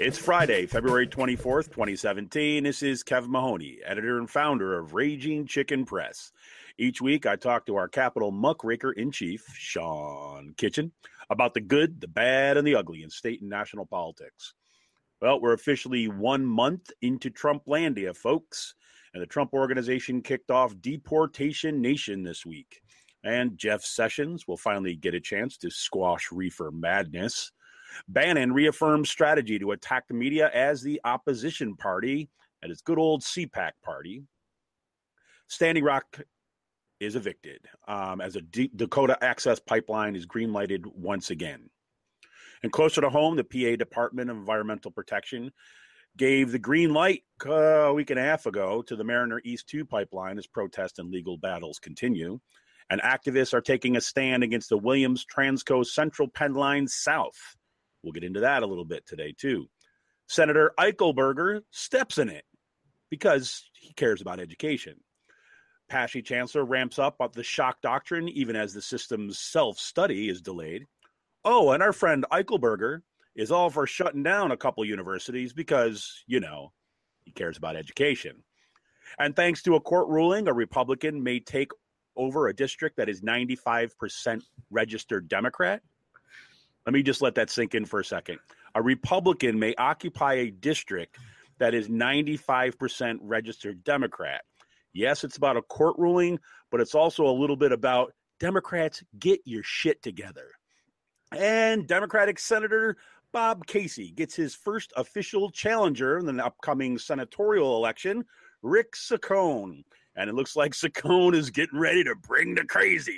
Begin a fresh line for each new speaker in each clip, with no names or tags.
It's Friday, February 24th, 2017. This is Kevin Mahoney, editor and founder of Raging Chicken Press. Each week, I talk to our Capitol muckraker-in-chief, Sean Kitchen, about the good, the bad, and the ugly in state and national politics. Well, we're officially 1 month into Trumplandia, folks, and the Trump Organization kicked off Deportation Nation this week. And Jeff Sessions will finally get a chance to squash reefer madness. Bannon reaffirms strategy to attack the media as the opposition party at its good old CPAC party. Standing Rock is evicted as a Dakota Access Pipeline is green-lighted once again. And closer to home, the PA Department of Environmental Protection gave the green light a week and a half ago to the Mariner East 2 pipeline as protests and legal battles continue. And activists are taking a stand against the Williams Transco Central Penn Line South. We'll get into that a little bit today, too. Senator Eichelberger steps in it because he cares about education. Pashy Chancellor ramps up the shock doctrine even as the system's self-study is delayed. Oh, and our friend Eichelberger is all for shutting down a couple universities because, you know, he cares about education. And thanks to a court ruling, a Republican may take over a district that is 95% registered Democrat. Let me just let that sink in for a second. A Republican may occupy a district that is 95% registered Democrat. Yes, it's about a court ruling, but it's also a little bit about Democrats, get your shit together. And Democratic Senator Bob Casey gets his first official challenger in the upcoming senatorial election, Rick Saccone. And it looks like Saccone is getting ready to bring the crazy.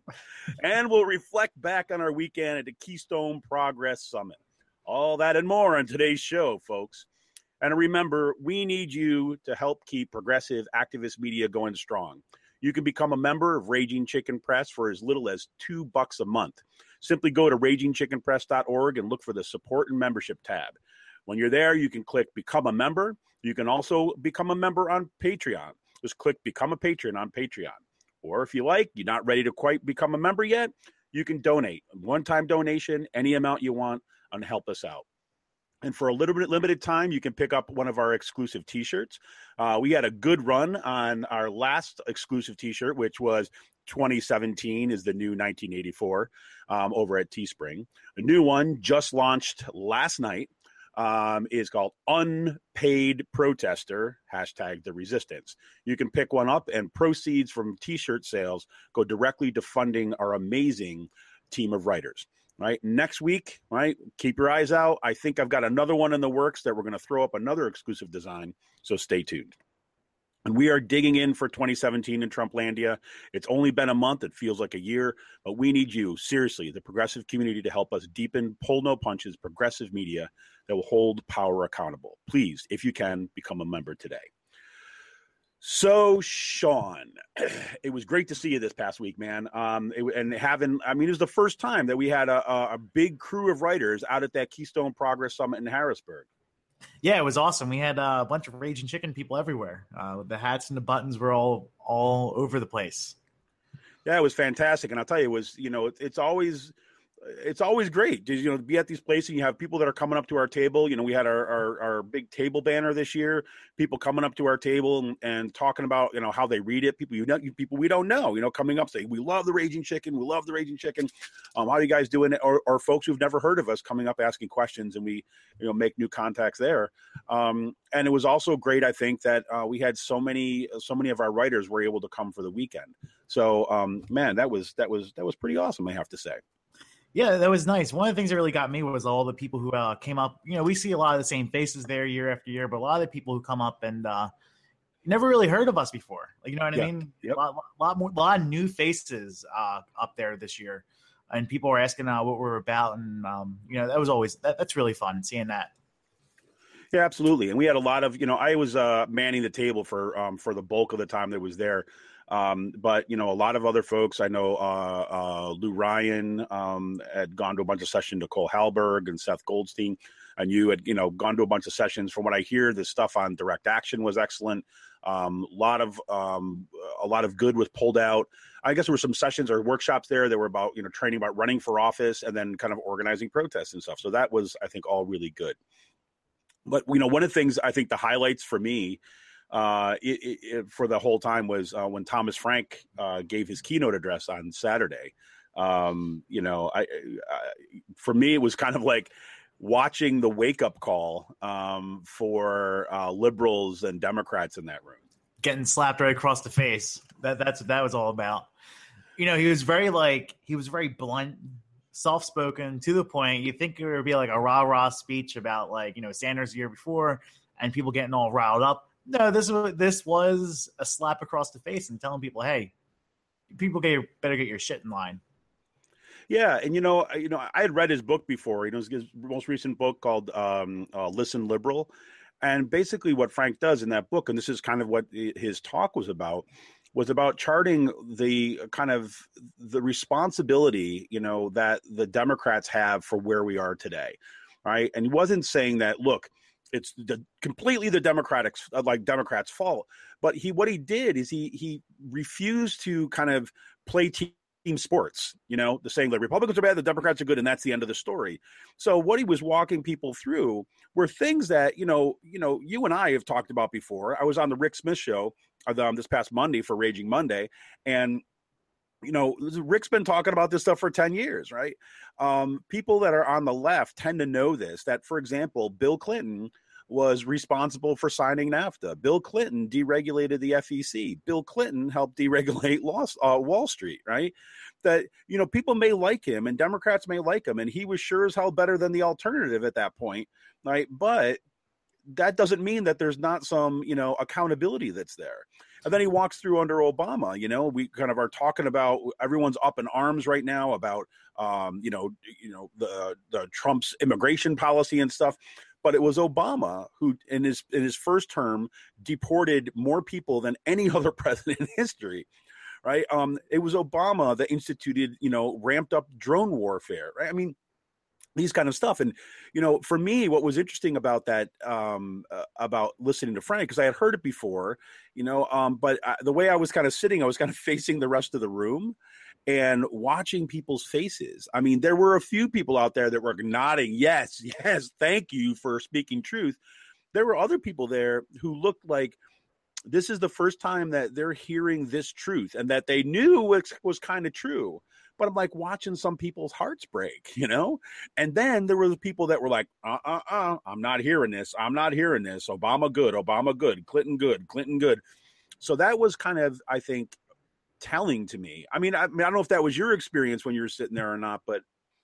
And we'll reflect back on our weekend at the Keystone Progress Summit. All that and more on today's show, folks. And remember, we need you to help keep progressive activist media going strong. You can become a member of Raging Chicken Press for as little as $2 a month. Simply go to ragingchickenpress.org and look for the support and membership tab. When you're there, you can click Become a Member. You can also become a member on Patreon. Just click Become a Patron on Patreon. Or if you like, you're not ready to quite become a member yet, you can donate. One-time donation, any amount you want, and help us out. And for a little bit limited time, you can pick up one of our exclusive T-shirts. We had a good run on our last exclusive T-shirt, which was 2017 is the new 1984 over at Teespring. A new one just launched last night. Is called Unpaid Protester, #TheResistance. You can pick one up, and proceeds from T-shirt sales go directly to funding our amazing team of writers. Right, next week, right, keep your eyes out. I think I've got another one in the works that we're going to throw up another exclusive design, so stay tuned. And we are digging in for 2017 in Trumplandia. It's only been a month. It feels like a year, but we need you, seriously, the progressive community, to help us deepen, pull no punches, progressive media that will hold power accountable. Please, if you can, become a member today. So, Sean, it was great to see you this past week, man. It was the first time that we had a big crew of writers out at that Keystone Progress Summit in Harrisburg.
Yeah, it was awesome. We had a bunch of Raging Chicken people everywhere. The hats and the buttons were all over the place.
Yeah, it was fantastic. And I'll tell you, it's always great to, be at these places and you have people that are coming up to our table. We had our big table banner this year, people coming up to our table and talking about, how they read it. People, people we don't know, coming up saying, we love the Raging Chicken. We love the Raging Chicken. How are you guys doing it? Or folks who've never heard of us coming up, asking questions, and we, make new contacts there. And it was also great, I think, that we had so many of our writers were able to come for the weekend. So, man, that was pretty awesome, I have to say.
Yeah, that was nice. One of the things that really got me was all the people who came up. We see a lot of the same faces there year after year, but a lot of the people who come up and never really heard of us before. Like, you know what I mean?
Yep.
A lot of new faces up there this year, and people were asking what we're about, and that was that's really fun seeing that.
Yeah, absolutely. And we had a lot of, I was manning the table for the bulk of the time that was there. But, a lot of other folks, I know Lou Ryan had gone to a bunch of sessions, Nicole Halberg and Seth Goldstein, and you had, gone to a bunch of sessions. From what I hear, the stuff on direct action was excellent. A lot of good was pulled out. I guess there were some sessions or workshops there that were about, training about running for office and then kind of organizing protests and stuff. So that was, I think, all really good. But, one of the things I think the highlights for me for the whole time was when Thomas Frank gave his keynote address on Saturday. For me, it was kind of like watching the wake-up call for liberals and Democrats in that room.
Getting slapped right across the face. That's what that was all about. He was very blunt, soft-spoken, to the point. You think it would be like a rah-rah speech about Sanders the year before and people getting all riled up. No, this was a slap across the face and telling people, hey, people better get your shit in line.
Yeah, and I had read his book before. His most recent book called "Listen Liberal," and basically what Frank does in that book, and this is kind of what his talk was about charting the kind of the responsibility that the Democrats have for where we are today, right? And he wasn't saying that, look, it's completely the Democrats' fault, but what he did is he refused to kind of play team sports, the saying that Republicans are bad, the Democrats are good, and that's the end of the story. So what he was walking people through were things that, you and I have talked about before. I was on the Rick Smith show this past Monday for Raging Monday, and Rick's been talking about this stuff for 10 years, right? People that are on the left tend to know this, that, for example, Bill Clinton was responsible for signing NAFTA. Bill Clinton deregulated the FEC. Bill Clinton helped deregulate Wall Street, right? That, people may like him and Democrats may like him, and he was sure as hell better than the alternative at that point, right? But that doesn't mean that there's not some, accountability that's there. And then he walks through under Obama. We kind of are talking about, everyone's up in arms right now about, the Trump's immigration policy and stuff. But it was Obama who, in his first term, deported more people than any other president in history, right? It was Obama that instituted, ramped up drone warfare, right? I mean, these kind of stuff. And, for me, what was interesting about that, about listening to Frank, because I had heard it before, but the way I was kind of sitting, I was kind of facing the rest of the room and watching people's faces. I mean, there were a few people out there that were nodding, yes, thank you for speaking truth. There were other people there who looked like this is the first time that they're hearing this truth and that they knew it was kind of true. But I'm like watching some people's hearts break, And then there were the people that were like, I'm not hearing this. Obama good, Clinton good. So that was kind of, I think, telling to me. I mean, I don't know if that was your experience when you were sitting there or not, but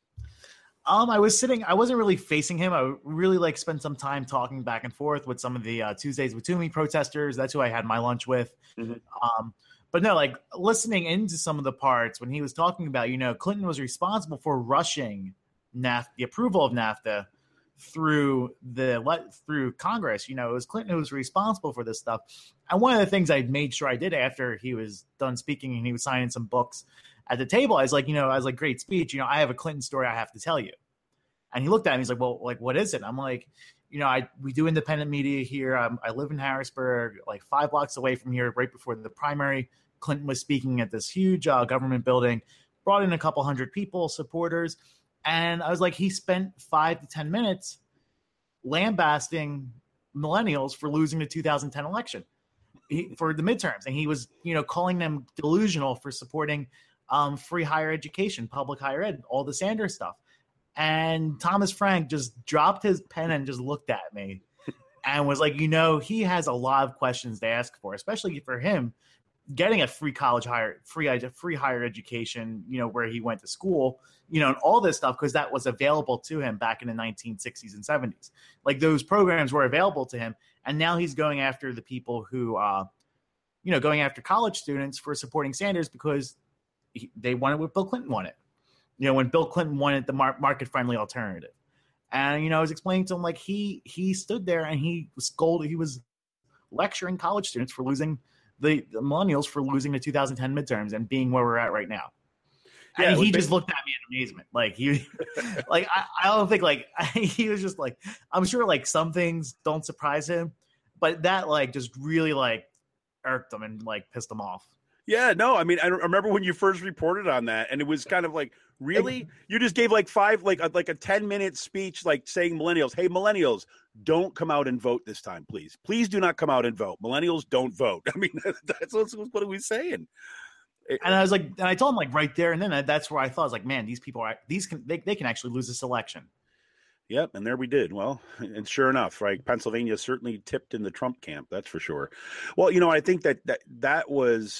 I wasn't really facing him. I really spent some time talking back and forth with some of the Tuesdays with Toomey protesters. That's who I had my lunch with. Mm-hmm. But no, listening into some of the parts when he was talking about, Clinton was responsible for rushing NAFTA, the approval of NAFTA through Congress. It was Clinton who was responsible for this stuff. And one of the things I made sure I did after he was done speaking and he was signing some books at the table, I was like, great speech. I have a Clinton story I have to tell you. And he looked at me, he's like, well, what is it? I'm like, we do independent media here. I live in Harrisburg, 5 blocks away from here, right before the primary. Clinton was speaking at this huge government building, brought in a couple hundred people, supporters. And I was like, he spent 5 to 10 minutes lambasting millennials for losing the 2010 election for the midterms. And he was, calling them delusional for supporting free higher education, public higher ed, all the Sanders stuff. And Thomas Frank just dropped his pen and just looked at me and was like, he has a lot of questions to ask for, especially for him getting a free higher education, where he went to school, and all this stuff, because that was available to him back in the 1960s and 70s. Those programs were available to him. And now he's going after the people who, going after college students for supporting Sanders because they wanted what Bill Clinton wanted. When Bill Clinton wanted the market-friendly alternative. And, I was explaining to him, he stood there and he was scolded. He was lecturing college students for losing the millennials for losing the 2010 midterms and being where we're at right now. Yeah, and he just looked at me in amazement. I don't think he was just I'm sure some things don't surprise him, but that just really irked him and pissed him off.
Yeah, no, I mean, I remember when you first reported on that, and it was kind of like, really? You just gave like a 10-minute speech, like saying millennials, hey, millennials, don't come out and vote this time, please. Please do not come out and vote. Millennials don't vote. I mean, that's what are we saying?
And I was like, and I told him like right there and then that's where I thought, I was like, man, these people they can actually lose this election.
Yep, and there we did. Well, and sure enough, right, Pennsylvania certainly tipped in the Trump camp. That's for sure. Well, I think that was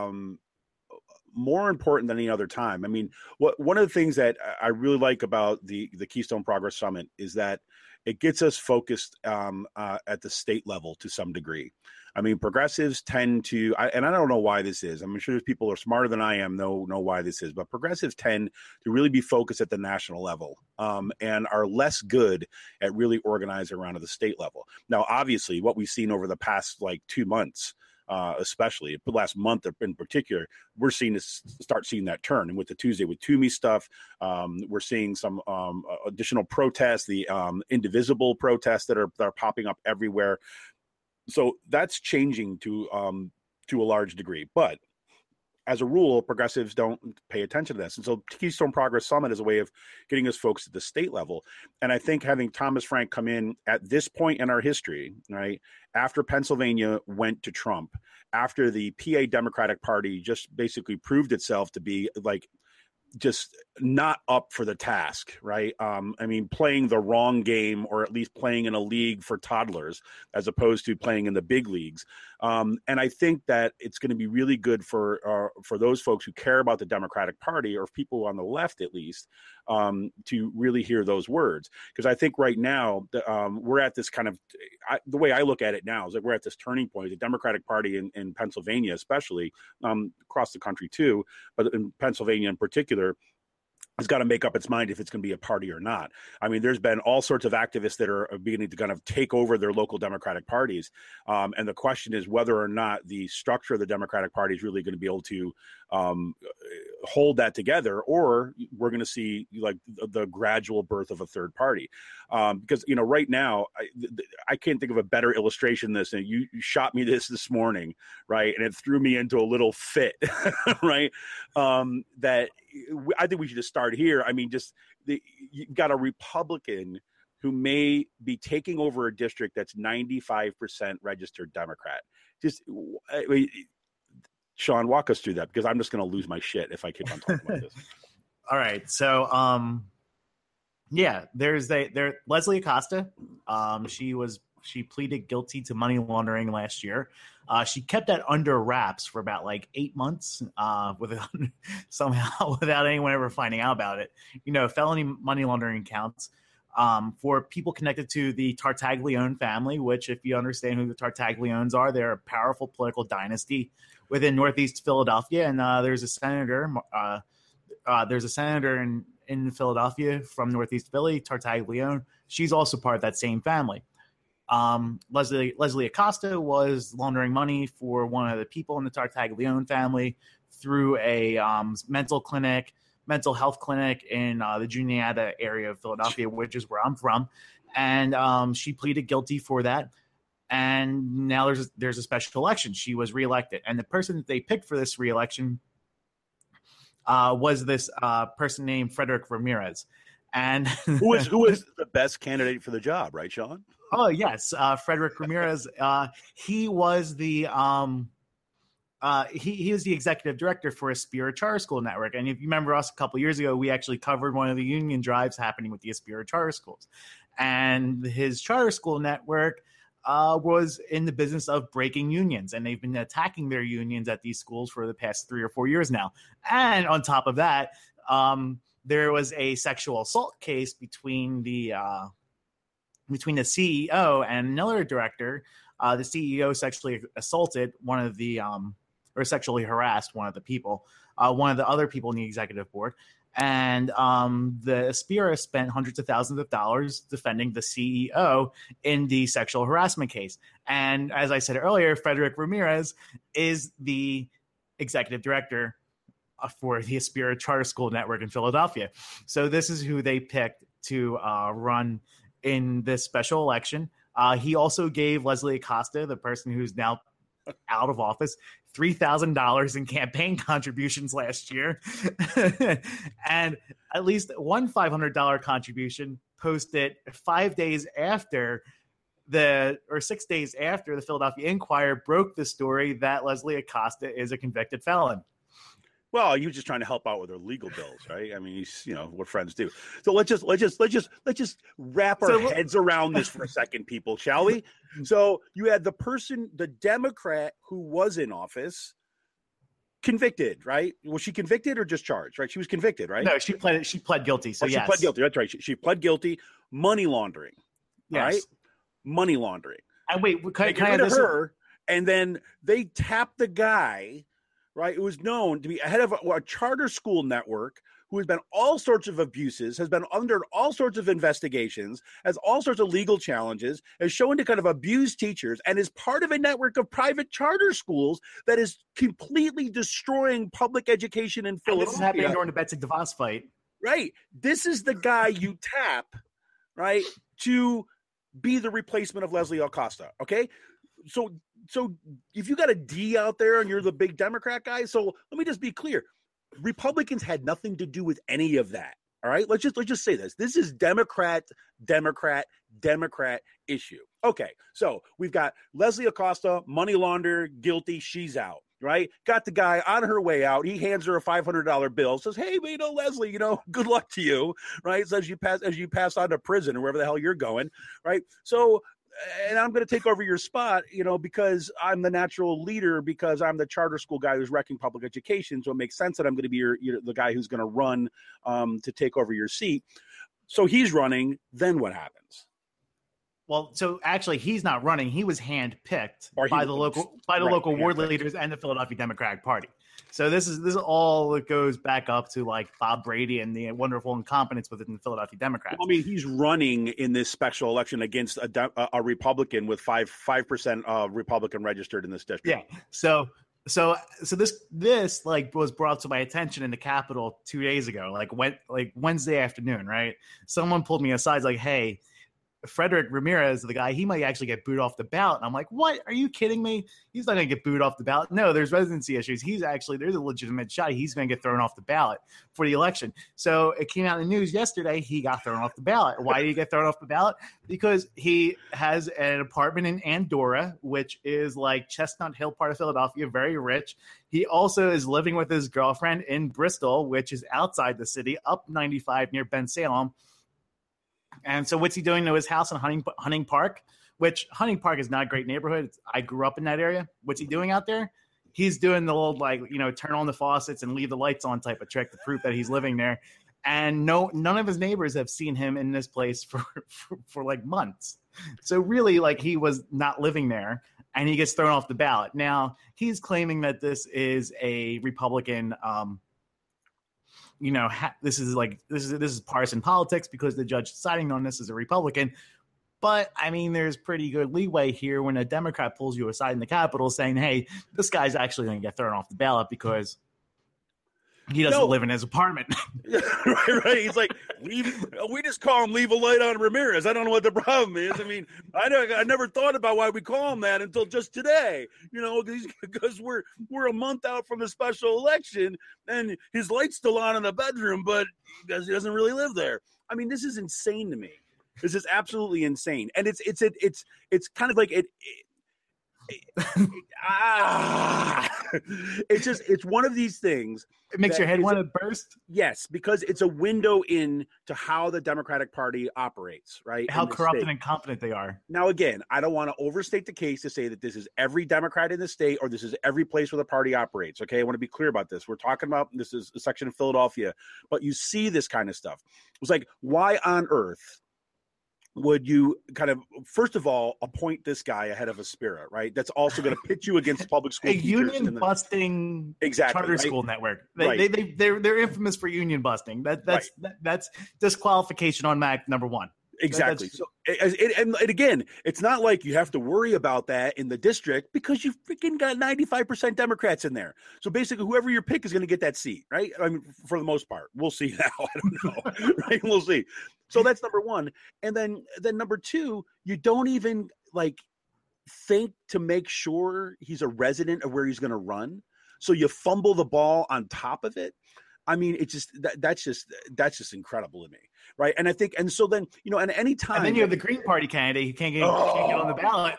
more important than any other time. I mean, one of the things that I really like about the Keystone Progress Summit is that it gets us focused at the state level to some degree. I mean, progressives tend to, and I don't know why this is. I'm sure there's people who are smarter than I am know why this is, but progressives tend to really be focused at the national level and are less good at really organizing around at the state level. Now, obviously, what we've seen over the past 2 months, especially the last month in particular, we're start seeing that turn. And with the Tuesday with Toomey stuff, we're seeing some additional protests, the indivisible protests that are popping up everywhere. So that's changing to a large degree. But as a rule, progressives don't pay attention to this. And so Keystone Progress Summit is a way of getting us folks at the state level. And I think having Thomas Frank come in at this point in our history, right, after Pennsylvania went to Trump, after the PA Democratic Party just basically proved itself to be just not up for the task, right? I mean, playing the wrong game, or at least playing in a league for toddlers as opposed to playing in the big leagues. And I think that it's going to be really good for those folks who care about the Democratic Party, or people on the left at least, to really hear those words. Because I think right now we're at this kind of, the way I look at it now is that we're at this turning point. The Democratic Party in Pennsylvania, especially, across the country too, but in Pennsylvania in particular, has got to make up its mind if it's going to be a party or not. I mean, there's been all sorts of activists that are beginning to kind of take over their local Democratic parties. And the question is whether or not the structure of the Democratic Party is really going to be able to hold that together, or we're going to see the gradual birth of a third party. Because, right now, I can't think of a better illustration than this. And you shot me this morning, right? And it threw me into a little fit, right? That I think we should just start here. I mean, you've got a Republican who may be taking over a district that's 95% registered Democrat. Sean, walk us through that, because I'm just going to lose my shit if I keep on talking about this.
All right. So, there's Leslie Acosta. She pleaded guilty to money laundering last year. She kept that under wraps for about 8 months without anyone ever finding out about it. Felony money laundering counts for people connected to the Tartaglione family, which, if you understand who the Tartagliones are, they're a powerful political dynasty within Northeast Philadelphia. And there's a senator in Philadelphia from Northeast Philly, Tartaglione. She's also part of that same family. Leslie Acosta was laundering money for one of the people in the Tartaglione family through a mental health clinic in the Juniata area of Philadelphia, which is where I'm from. And she pleaded guilty for that. And now there's a special election. She was reelected. And the person that they picked for this reelection was this person named Frederick Ramirez. And
who is the best candidate for the job, right, Sean?
Oh, yes. Frederick Ramirez. He was the he was the executive director for Aspira Charter School Network. And if you remember us a couple of years ago, we actually covered one of the union drives happening with the Aspira Charter Schools. And his charter school network was in the business of breaking unions. And they've been attacking their unions at these schools for the past 3 or 4 years now. And on top of that, there was a sexual assault case between the CEO and another director. The CEO sexually assaulted one of the or sexually harassed one of the people, one of the other people in the executive board. And the Aspira spent hundreds of thousands of dollars defending the CEO in the sexual harassment case. And as I said earlier, Frederick Ramirez is the executive director for the Aspira Charter School Network in Philadelphia. So this is who they picked to run in this special election. He also gave Leslie Acosta, the person who's now out of office, $3,000 in campaign contributions last year, and at least one $500 contribution posted 5 days after 6 days after the Philadelphia Inquirer broke the story that Leslie Acosta is a convicted felon.
Well, you're just trying to help out with their legal bills, right? I mean, what friends do. So let's just wrap our heads around this for a second, people, shall we? So you had the Democrat who was in office, convicted, right? Was she convicted or just charged? Right? She was convicted, right?
No, she pled guilty. So yes.
She pled guilty. That's right. She pled guilty. Money laundering.
Yes.
Right? Money laundering.
And wait, can
I get rid of her? And then they tapped the guy. Right, it was known to be head of a charter school network who has been all sorts of abuses, has been under all sorts of investigations, has all sorts of legal challenges, is shown to kind of abuse teachers, and is part of a network of private charter schools that is completely destroying public education in Philadelphia.
And this is happening during the Betsy DeVos fight.
Right. This is the guy you tap, right, to be the replacement of Leslie Acosta. Okay. So if you got a D out there and you're the big Democrat guy, so let me just be clear. Republicans had nothing to do with any of that. All right. Let's just say this. This is Democrat issue. Okay. So we've got Leslie Acosta, money launder, guilty. She's out. Right. Got the guy on her way out. He hands her a $500 bill, says, hey, Leslie, good luck to you. Right. So as you pass on to prison or wherever the hell you're going. Right. So, and I'm going to take over your spot, because I'm the natural leader, because I'm the charter school guy who's wrecking public education. So it makes sense that I'm going to be the guy who's going to run to take over your seat. So he's running. Then what happens?
Well, so actually, he's not running. He was handpicked by the local ward leaders and the Philadelphia Democratic Party. So this is all that goes back up to like Bob Brady and the wonderful incompetence within the Philadelphia Democrats.
I mean, he's running in this special election against a Republican with 5% Republican registered in this district.
Yeah. So this like was brought to my attention in the Capitol 2 days ago, like Wednesday afternoon, right? Someone pulled me aside, like, hey, Frederick Ramirez, the guy, he might actually get booed off the ballot. And I'm like, what? Are you kidding me? He's not going to get booed off the ballot. No, there's residency issues. There's a legitimate shot. He's going to get thrown off the ballot for the election. So it came out in the news yesterday. He got thrown off the ballot. Why did he get thrown off the ballot? Because he has an apartment in Andorra, which is like Chestnut Hill part of Philadelphia, very rich. He also is living with his girlfriend in Bristol, which is outside the city, up 95 near Bensalem. And so what's he doing to his house in Hunting Park, which Hunting Park is not a great neighborhood. I grew up in that area. What's he doing out there? He's doing the old, turn on the faucets and leave the lights on type of trick to prove that he's living there. And none of his neighbors have seen him in this place for like months. So really, like, he was not living there, and he gets thrown off the ballot. Now he's claiming that this is a Republican, this is partisan politics because the judge deciding on this is a Republican. But I mean, there's pretty good leeway here when a Democrat pulls you aside in the Capitol saying, hey, this guy's actually going to get thrown off the ballot because he doesn't live in his apartment.
right. He's like, we just call him leave a light on Ramirez. I don't know what the problem is. I mean, I never thought about why we call him that until just today, because we're a month out from the special election and his light's still on in the bedroom, but he doesn't really live there. I mean, this is insane to me. This is absolutely insane. And it's kind of like it's one of these things.
It makes your head want to burst.
Yes, because it's a window in to how the Democratic Party operates, right?
How corrupt and incompetent they are.
Now, again, I don't want to overstate the case to say that this is every Democrat in the state or this is every place where the party operates. Okay, I want to be clear about this. We're talking about this is a section of Philadelphia, but you see this kind of stuff. It's like, why on earth would you kind of, first of all, appoint this guy ahead of a spirit, right? That's also going to pit you against public school
teachers. Union busting charter school network. They're infamous for union busting. That's disqualification on MAC number one.
Exactly. So, and again, it's not like you have to worry about that in the district because you've freaking got 95% Democrats in there. So basically, whoever your pick is going to get that seat, right? I mean, for the most part, we'll see now. I don't know, right? We'll see. So that's number one. And then number two, you don't even think to make sure he's a resident of where he's going to run. So you fumble the ball on top of it. I mean, it's just that's just incredible to me, right? And I think, and so then and any time,
and then you have the Green Party candidate who can't get on the ballot.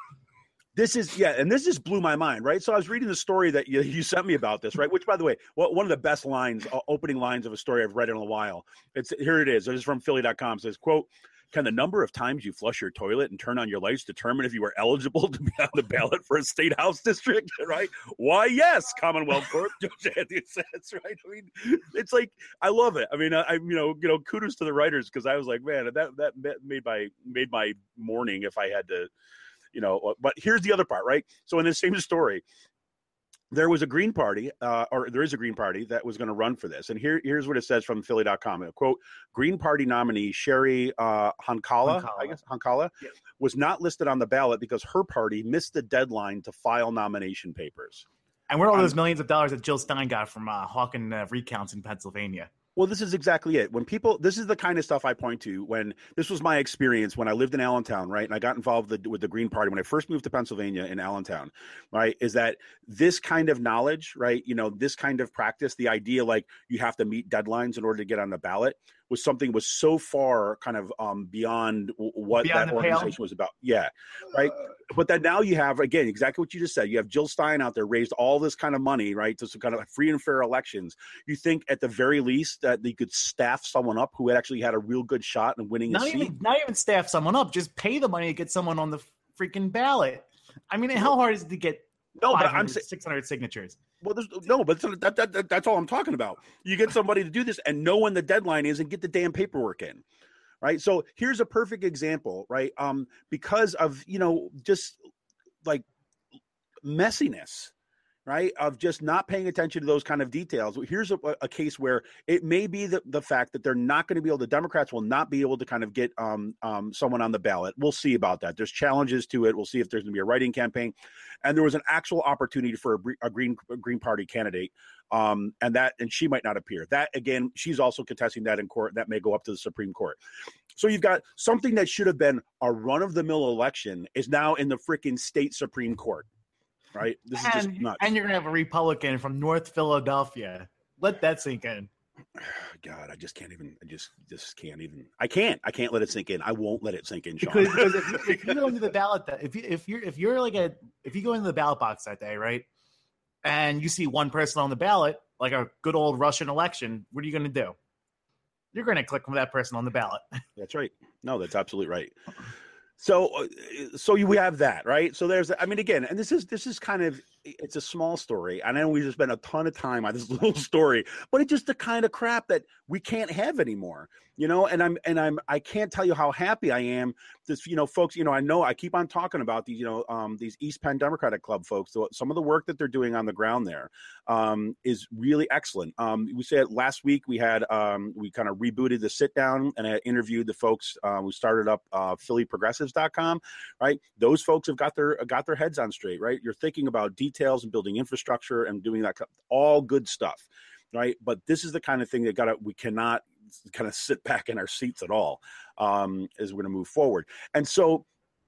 This just blew my mind, right? So I was reading the story that you sent me about this, right? Which, by the way, one of the best lines, opening lines of a story I've read in a while. Here it is. It's from Philly.com. It says, quote, "Can the number of times you flush your toilet and turn on your lights determine if you are eligible to be on the ballot for a state house district?" Right? Why, yes, Commonwealth Court, Judge Anthony says, right? I mean, it's like, I love it. I mean, kudos to the writers, because I was like, man, that made my morning if I had to, but here's the other part, right? So in the same story, there was a Green Party, or there is a Green Party that was going to run for this. And here's what it says from Philly.com. Quote, "Green Party nominee Sherry Honkala was not listed on the ballot because her party missed the deadline to file nomination papers."
And where are all those millions of dollars that Jill Stein got from hawking recounts in Pennsylvania?
Well, this is exactly it. This is the kind of stuff I point to when this was my experience when I lived in Allentown, right? And I got involved with the Green Party when I first moved to Pennsylvania in Allentown, right? Is that this kind of knowledge, right? This kind of practice, the idea like you have to meet deadlines in order to get on the ballot was so far kind of beyond what that organization was about. Yeah. Right. But then now you have, again, exactly what you just said. You have Jill Stein out there, raised all this kind of money, right, to some kind of free and fair elections. You think at the very least that they could staff someone up who had actually had a real good shot in winning a seat?
Not even staff someone up, just pay the money to get someone on the freaking ballot. I mean, how hard is it to get 600 signatures?
Well, that's all I'm talking about. You get somebody to do this and know when the deadline is and get the damn paperwork in, right? So here's a perfect example, right? Because of, just like messiness, right, of just not paying attention to those kind of details. Here's a case where it may be the fact that they're not going to be able, the Democrats will not be able to kind of get someone on the ballot. We'll see about that. There's challenges to it. We'll see if there's going to be a write-in campaign. And there was an actual opportunity for a Green Party candidate, and she might not appear. That, again, she's also contesting that in court. That may go up to the Supreme Court. So you've got something that should have been a run-of-the-mill election is now in the freaking state Supreme Court. Right. This is just nuts.
And you're going to have a Republican from North Philadelphia. Let that sink in.
God, I just can't even. I just can't even. I can't let it sink in. I won't let it sink in, Sean.
Because if you go into the ballot, if you go into the ballot box that day, right, and you see one person on the ballot, like a good old Russian election, what are you going to do? You're going to click for that person on the ballot.
That's right. No, that's absolutely right. So we have that, right? So there's, I mean, again, and this is kind of, it's a small story. I know we just spent a ton of time on this little story, but it's just the kind of crap that we can't have anymore, and I can't tell you how happy I am. This, folks, I know I keep on talking about these, these East Penn Democratic Club folks. So some of the work that they're doing on the ground there is really excellent. We said last week we had, we kind of rebooted the sit down, and I interviewed the folks who started up PhillyProgressives.com, right? Those folks have got their heads on straight, right? You're thinking about details and building infrastructure and doing that, all good stuff, right? But this is the kind of thing that we cannot kind of sit back in our seats at all as we're going to move forward. And so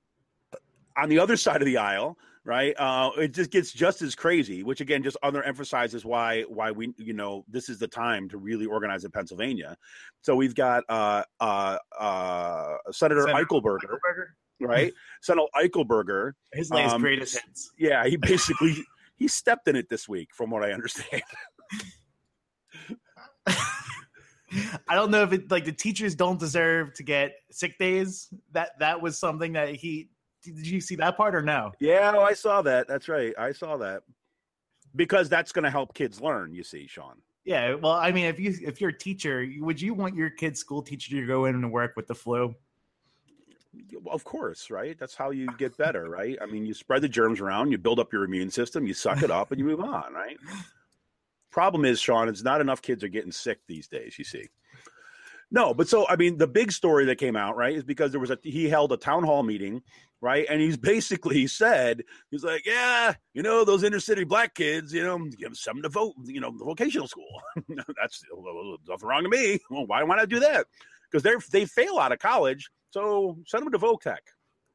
on the other side of the aisle, right, it just gets just as crazy, which again just emphasizes why we, this is the time to really organize in Pennsylvania. So we've got Senator Eichelberger. Right, Senator Eichelberger.
His latest greatest hits.
Yeah, he stepped in it this week, from what I understand.
I don't know if it, like, the teachers don't deserve to get sick days. That was something that did you see that part or no?
Yeah, I saw that. That's right. I saw that. Because that's going to help kids learn, you see, Sean.
Yeah, well, I mean, if you're a teacher, would you want your kid's school teacher to go in and work with the flu?
Of course, right? That's how you get better, right? I mean, you spread the germs around, you build up your immune system, you suck it up, and you move on, right? Problem is, Sean, it's not enough kids are getting sick these days, you see. No, but so, I mean, the big story that came out, right, is because he held a town hall meeting, right? And he's basically said, he's like, yeah, those inner city black kids, give them something to vote, the vocational school. That's nothing wrong to me. Well, why not do that? Because they fail out of college. So send them to Voctech.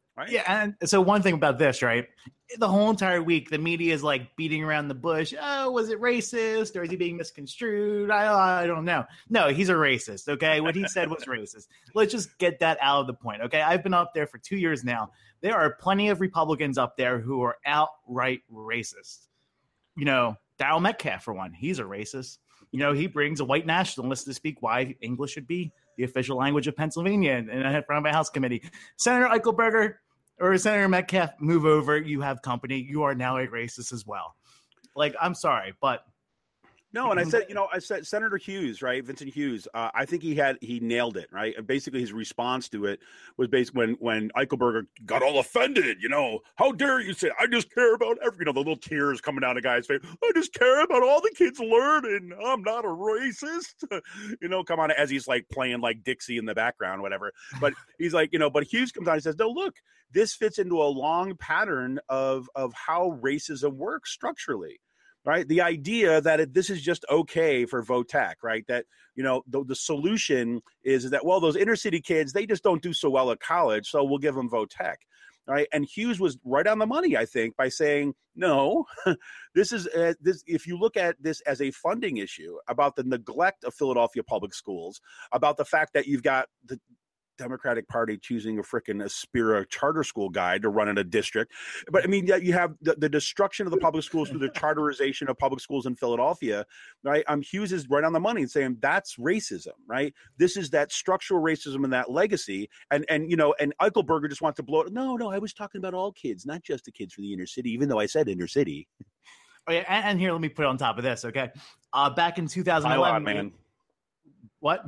Right?
Yeah, and so one thing about this, right? The whole entire week, the media is like beating around the bush. Oh, was it racist or is he being misconstrued? I don't know. No, he's a racist. Okay, what he said was racist. Let's just get that out of the point. Okay, I've been up there for 2 years now. There are plenty of Republicans up there who are outright racist. Darryl Metcalf, for one, he's a racist. He brings a white nationalist to speak why English should be the official language of Pennsylvania in front of a House committee. Senator Eichelberger or Senator Metcalf, move over. You have company. You are now a racist as well. Like, I'm sorry, but
no. And I said Senator Hughes, right? Vincent Hughes. I think he nailed it, right? And basically his response to it was based when Eichelberger got all offended. How dare you say, I just care about the little tears coming down a guy's face. I just care about all the kids learning. I'm not a racist. Come on, as he's like playing like Dixie in the background, whatever. But he's like, but Hughes comes on and says, no, look, this fits into a long pattern of how racism works structurally. Right. The idea that this is just OK for Votech. Right. That, the solution is that, well, those inner city kids, they just don't do so well at college. So we'll give them Votech. Right. And Hughes was right on the money, I think, by saying, no, this is this. If you look at this as a funding issue about the neglect of Philadelphia public schools, about the fact that you've got the Democratic Party choosing a frickin' Aspira charter school guy to run in a district. But I mean, you have the destruction of the public schools through the charterization of public schools in Philadelphia, right? Hughes is right on the money and saying that's racism, right? This is that structural racism and that legacy. And Eichelberger just wants to blow it. No, I was talking about all kids, not just the kids from the inner city, even though I said inner city.
Oh yeah, and here, let me put it on top of this, okay? Back in 2011,
Pile on, man.
What?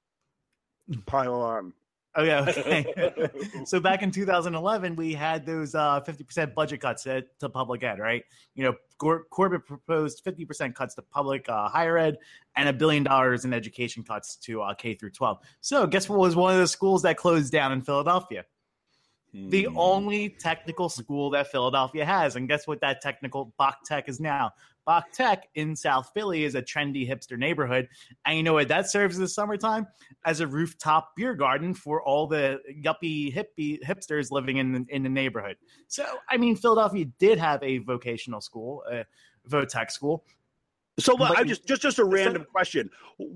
Pile on.
Oh, yeah. Okay. So back in 2011, we had those 50% budget cuts to public ed, right? Corbett proposed 50% cuts to public higher ed and $1 billion in education cuts to K through 12. So guess what was one of the schools that closed down in Philadelphia? The only technical school that Philadelphia has. And guess what that technical Bach Tech is now? Bach Tech in South Philly is a trendy hipster neighborhood. And you know what that serves in the summertime? As a rooftop beer garden for all the yuppie hipsters living in the neighborhood. So, I mean, Philadelphia did have a vocational school, a Votech school.
So I just a random question.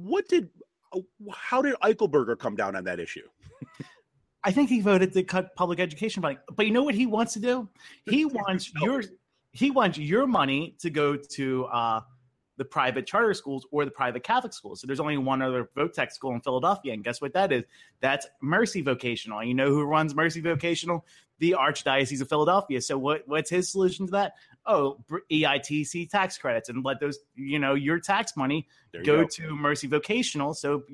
How did Eichelberger come down on that issue?
I think he voted to cut public education money. But you know what he wants to do? He wants your money to go to the private charter schools or the private Catholic schools. So there's only one other Votech school in Philadelphia. And guess what that is? That's Mercy Vocational. You know who runs Mercy Vocational? The Archdiocese of Philadelphia. So what's his solution to that? Oh, EITC tax credits, and let those, your tax money go to Mercy Vocational. So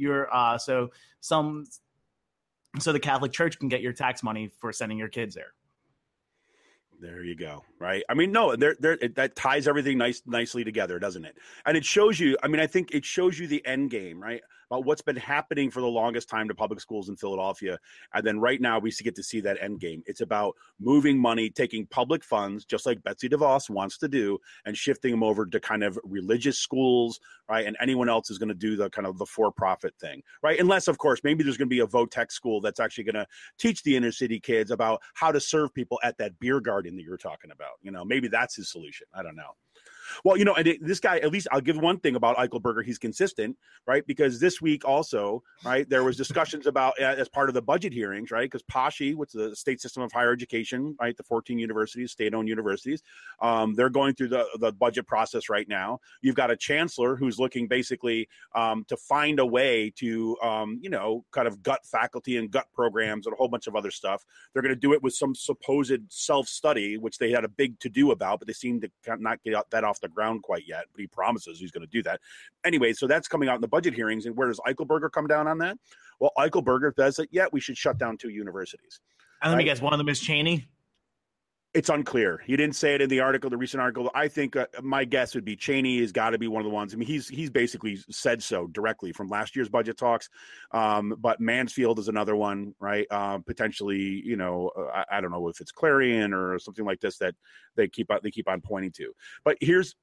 so the Catholic Church can get your tax money for sending your kids there.
There you go. Right. I mean, no, that ties everything nicely together, doesn't it? And it shows you, I think it shows you the end game, right? About what's been happening for the longest time to public schools in Philadelphia. And then right now we get to see that end game. It's about moving money, taking public funds, just like Betsy DeVos wants to do, and shifting them over to kind of religious schools, right? And anyone else is going to do the kind of the for-profit thing, right? Unless, of course, maybe there's going to be a Votech school that's actually going to teach the inner city kids about how to serve people at that beer garden that you're talking about. Maybe that's his solution. I don't know. Well, and this guy, at least I'll give one thing about Eichelberger. He's consistent, right? Because this week also, right, there was discussions about, as part of the budget hearings, right, because PASHE, which is the state system of higher education, right, the 14 universities, state-owned universities, they're going through the budget process right now. You've got a chancellor who's looking basically to find a way to, kind of gut faculty and gut programs and a whole bunch of other stuff. They're going to do it with some supposed self-study, which they had a big to-do about, but they seem to not get that off the ground quite yet, but he promises he's going to do that. Anyway, so that's coming out in the budget hearings. And where does Eichelberger come down on that? Well, Eichelberger says that, yeah, we should shut down 2 universities.
And let me guess, one of them is Cheney?
It's unclear. He didn't say it in the article, the recent article. I think my guess would be Cheney has got to be one of the ones. I mean, he's basically said so directly from last year's budget talks. But Mansfield is another one, right? Potentially, I don't know if it's Clarion or something like this that they keep on pointing to. But here's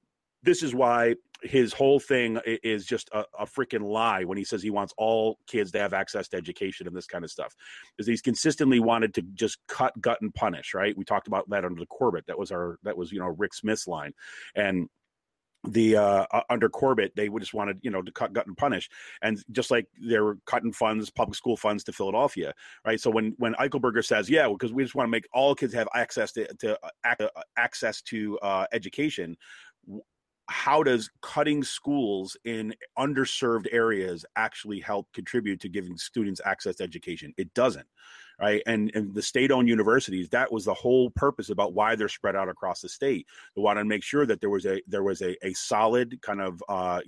this is why his whole thing is just a freaking lie when he says he wants all kids to have access to education and this kind of stuff. Is he's consistently wanted to just cut, gut, and punish, right? We talked about that under the Corbett. That was Rick Smith's line. And the under Corbett, they would just wanted, to cut, gut, and punish. And just like they were cutting funds, public school funds to Philadelphia, right? So when Eichelberger says, yeah, because we just want to make all kids have access to education, how does cutting schools in underserved areas actually help contribute to giving students access to education? It doesn't, right? And the state-owned universities, that was the whole purpose about why they're spread out across the state. They wanted to make sure that there was a solid kind of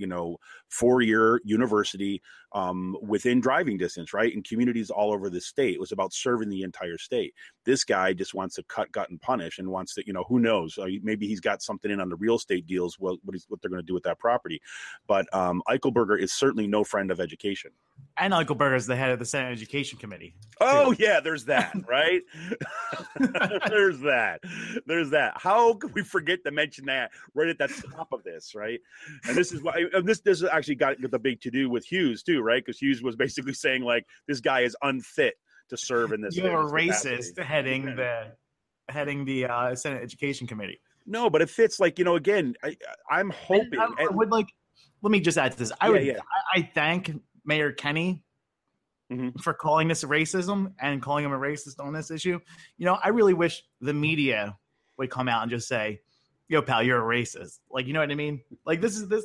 4-year university within driving distance, right? In communities all over the state. It was about serving the entire state. This guy just wants to cut, gut, and punish, and wants to, who knows? Maybe he's got something in on the real estate deals. What they're going to do with that property? But Eichelberger is certainly no friend of education.
And Eichelberger is the head of the Senate Education Committee.
Oh yeah, there's that, right? There's that. How could we forget to mention that right at the top of this, right? And this is why this actually got the big to do with Hughes too, right? Because Hughes was basically saying like this guy is unfit to serve in this.
You're a racist heading the Senate Education Committee.
No, but it fits. Like again, I'm hoping.
Let me just add to this. I thank Mayor Kenney for calling this racism and calling him a racist on this issue. I really wish the media would come out and just say, "Yo, pal, you're a racist." Like, you know what I mean? Like, this is this.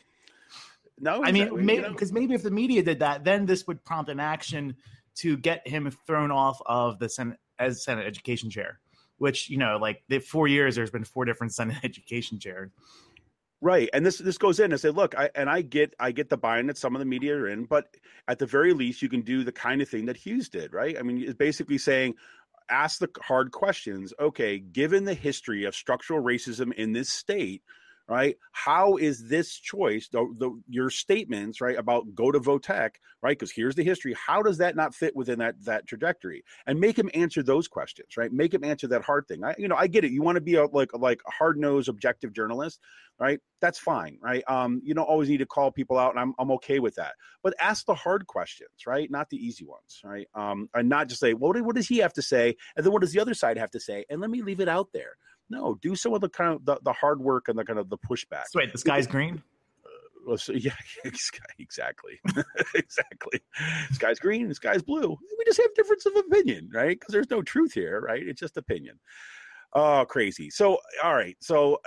No,
I mean, maybe if the media did that, then this would prompt an action to get him thrown off of the Senate Education Chair. Which, like the 4 years, there's been 4 different Senate Education chairs.
Right. And this goes in and say, look, I get the buy-in that some of the media are in, but at the very least, you can do the kind of thing that Hughes did, right? I mean, it's basically saying, ask the hard questions. Okay, given the history of structural racism in this state, right? How is this choice, your statements, right, about go to Votech, right? Because here's the history. How does that not fit within that trajectory? And make him answer those questions, right? Make him answer that hard thing. I get it. You want to be a hard-nosed, objective journalist, right? That's fine, right? You don't always need to call people out, and I'm okay with that. But ask the hard questions, right? Not the easy ones, right? And not just say, well, what does he have to say? And then what does the other side have to say? And let me leave it out there. No, do some of the kind of the hard work and the kind of the pushback.
So wait, the sky's green?
Yeah, exactly. Exactly. Sky's green, the sky's blue. We just have difference of opinion, right? Because there's no truth here, right? It's just opinion. Oh, crazy. So, all right. So,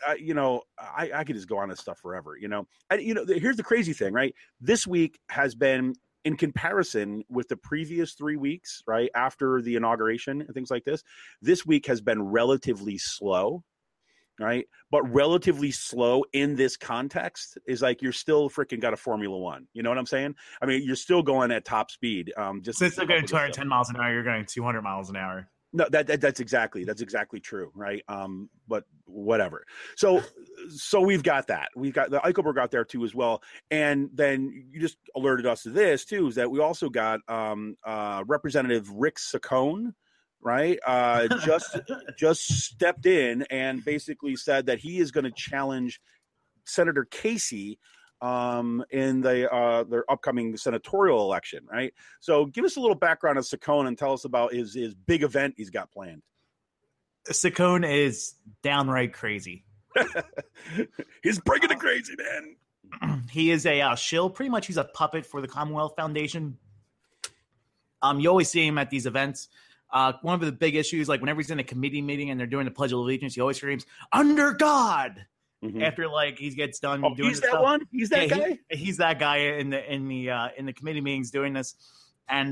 I could just go on this stuff forever, here's the crazy thing, right? This week has been, in comparison with the previous 3 weeks, right, after the inauguration and things like this week has been relatively slow, right? But relatively slow in this context is like you're still freaking got a Formula One. You know what I'm saying? I mean, you're still going at top speed.
Just since they're going 210 miles an hour, you're going 200 miles an hour.
No, that's exactly true, right? But whatever. So we've got that. We've got the Eichelberg out there too as well. And then you just alerted us to this too, is that we also got Representative Rick Saccone, right? Just stepped in and basically said that he is going to challenge Senator Casey in their upcoming senatorial election, right? So give us a little background of Saccone and tell us about his big event he's got planned.
Saccone is downright crazy.
He's bringing the crazy, man.
He is a shill. Pretty much he's a puppet for the Commonwealth Foundation. You always see him at these events. One of the big issues, like whenever he's in a committee meeting and they're doing the Pledge of Allegiance, you always screams, "Under God!" Mm-hmm. After he gets done doing
he's that stuff. One. He's that guy.
He's that guy in the committee meetings doing this, and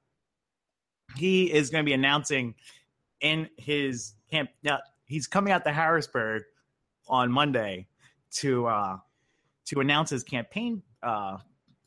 he is going to be announcing in his camp. Now he's coming out to Harrisburg on Monday to announce his campaign for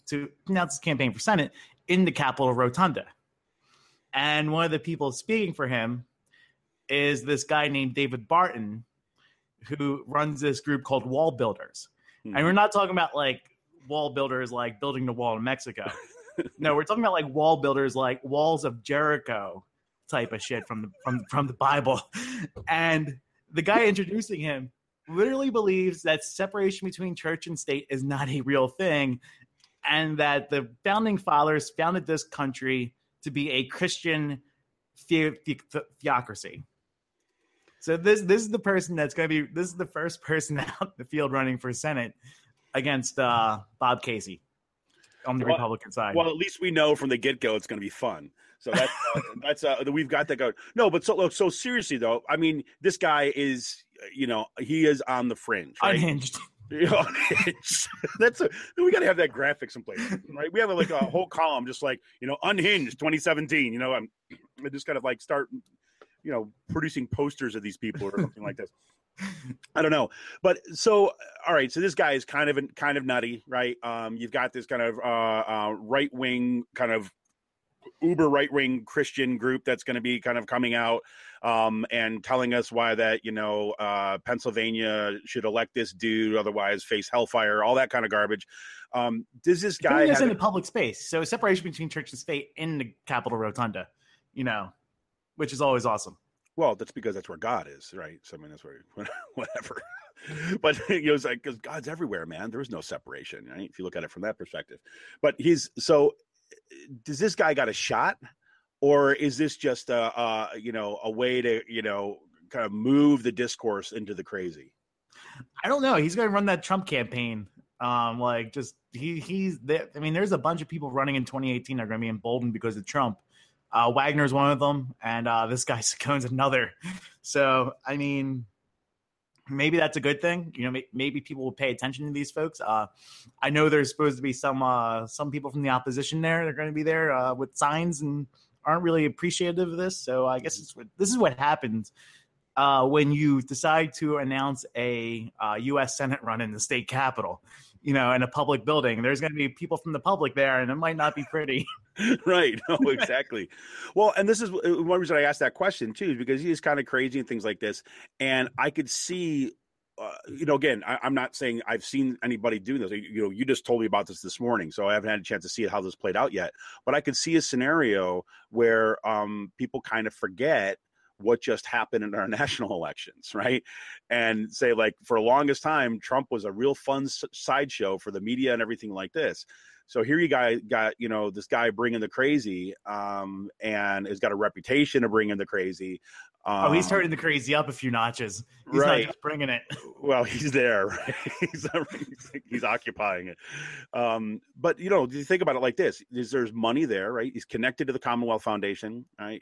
Senate in the Capitol Rotunda, and one of the people speaking for him is this guy named David Barton, who runs this group called Wall Builders. And we're not talking about like wall builders like building the wall in Mexico. No, we're talking about like wall builders like Walls of Jericho type of shit from the Bible. And the guy introducing him literally believes that separation between church and state is not a real thing, and that the founding fathers founded this country to be a Christian theocracy. So this is the person that's going to be. This is the first person out in the field running for Senate against Bob Casey on the Republican side.
Well, at least we know from the get-go it's going to be fun. So that's we've got that going. No, but so seriously though, I mean, this guy is, he is on the fringe, right?
Unhinged.
Unhinged. We got to have that graphic someplace, right? We have like a whole column just like, Unhinged 2017. I just kind of like start, producing posters of these people or something like this. I don't know, but so all right. So this guy is kind of nutty, right? You've got this kind of right wing, kind of uber right wing Christian group that's going to be kind of coming out and telling us why that Pennsylvania should elect this dude, otherwise face hellfire, all that kind of garbage. Does this guy
have in the public space? So separation between church and state in the Capitol Rotunda, which is always awesome.
Well, that's because that's where God is, right? So I mean, that's where whatever. But it's like, because God's everywhere, man. There is no separation, right? If you look at it from that perspective. But does this guy got a shot, or is this just a way to kind of move the discourse into the crazy?
I don't know. He's going to run that Trump campaign. There's a bunch of people running in 2018 that are going to be emboldened because of Trump. Wagner's one of them, and this guy Saccone's another. So, I mean, maybe that's a good thing. Maybe people will pay attention to these folks. I know there's supposed to be some people from the opposition there. They're going to be there with signs and aren't really appreciative of this. So I guess this is what happens when you decide to announce a U.S. Senate run in the state capitol. In a public building. There's going to be people from the public there, and it might not be pretty.
Right. No, exactly. Well, and this is one reason I asked that question, too, is because he is kind of crazy and things like this. And I could see, again, I'm not saying I've seen anybody do this. You just told me about this morning, so I haven't had a chance to see how this played out yet. But I could see a scenario where people kind of forget what just happened in our national elections, right? And say, like, for the longest time, Trump was a real fun sideshow for the media and everything like this. So here you got this guy bringing the crazy, and has got a reputation of bringing the crazy.
He's turning the crazy up a few notches. He's
right.
not just bringing it.
Well, he's there. Right? he's occupying it. But you think about it like this: there's money there, right? He's connected to the Commonwealth Foundation, right?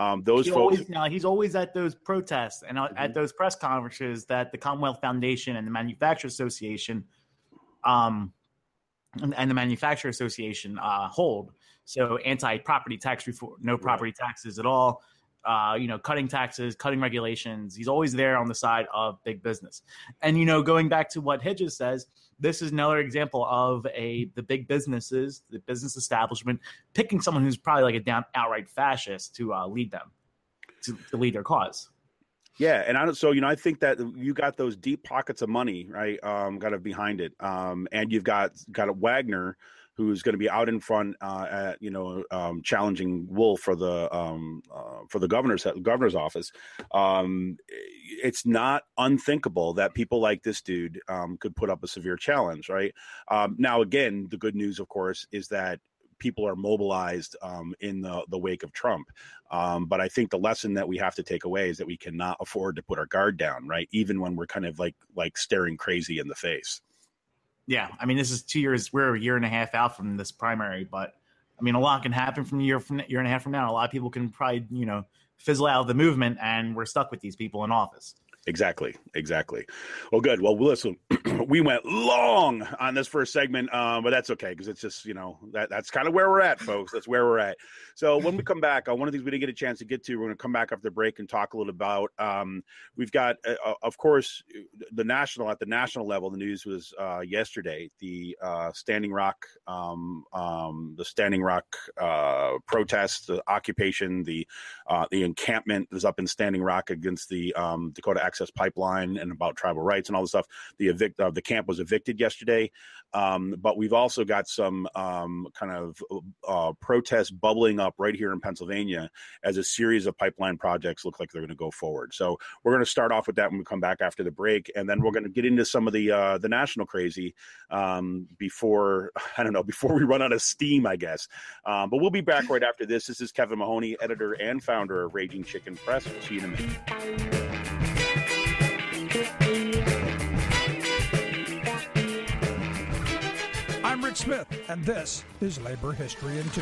He's always at those protests and at those press conferences that the Commonwealth Foundation and the Manufacturers Association, and the Manufacturer Association hold. So anti-property tax reform, no property taxes at all. Cutting taxes, cutting regulations. He's always there on the side of big business. And, going back to what Hedges says, this is another example of the big businesses, the business establishment, picking someone who's probably like a outright fascist to lead them, to lead their cause.
Yeah, and I think that you got those deep pockets of money, right? Kind of behind it, and you've got a Wagner who's going to be out in front, challenging Wolf for the governor's office. It's not unthinkable that people like this dude could put up a severe challenge, right? Now, again, the good news, of course, is that people are mobilized in the wake of Trump. But I think the lesson that we have to take away is that we cannot afford to put our guard down, right? Even when we're kind of like staring crazy in the face.
Yeah, I mean, this is 2 years. We're a year and a half out from this primary, but I mean, a lot can happen from year and a half from now. A lot of people can probably, fizzle out of the movement, and we're stuck with these people in office. Exactly.
Well, good. Well, listen, we went long on this first segment, but that's okay because it's just, that's kind of where we're at, folks. That's where we're at. So when we come back, one of the things we didn't get a chance to get to, we're going to come back after the break and talk a little about. We've got, of course, at the national level. The news was yesterday. The Standing Rock, protest, the occupation, the encampment was up in Standing Rock against the Dakota Access Access Pipeline and about tribal rights and all this stuff. The camp was evicted yesterday. But we've also got some kind of protests bubbling up right here in Pennsylvania as a series of pipeline projects look like they're going to go forward. So we're going to start off with that when we come back after the break, and then we're going to get into some of the national crazy before we run out of steam, I guess. But we'll be back right after this. This is Kevin Mahoney, editor and founder of Raging Chicken Press. We'll see you in a minute.
I'm Rich Smith, and this is Labor History in 2.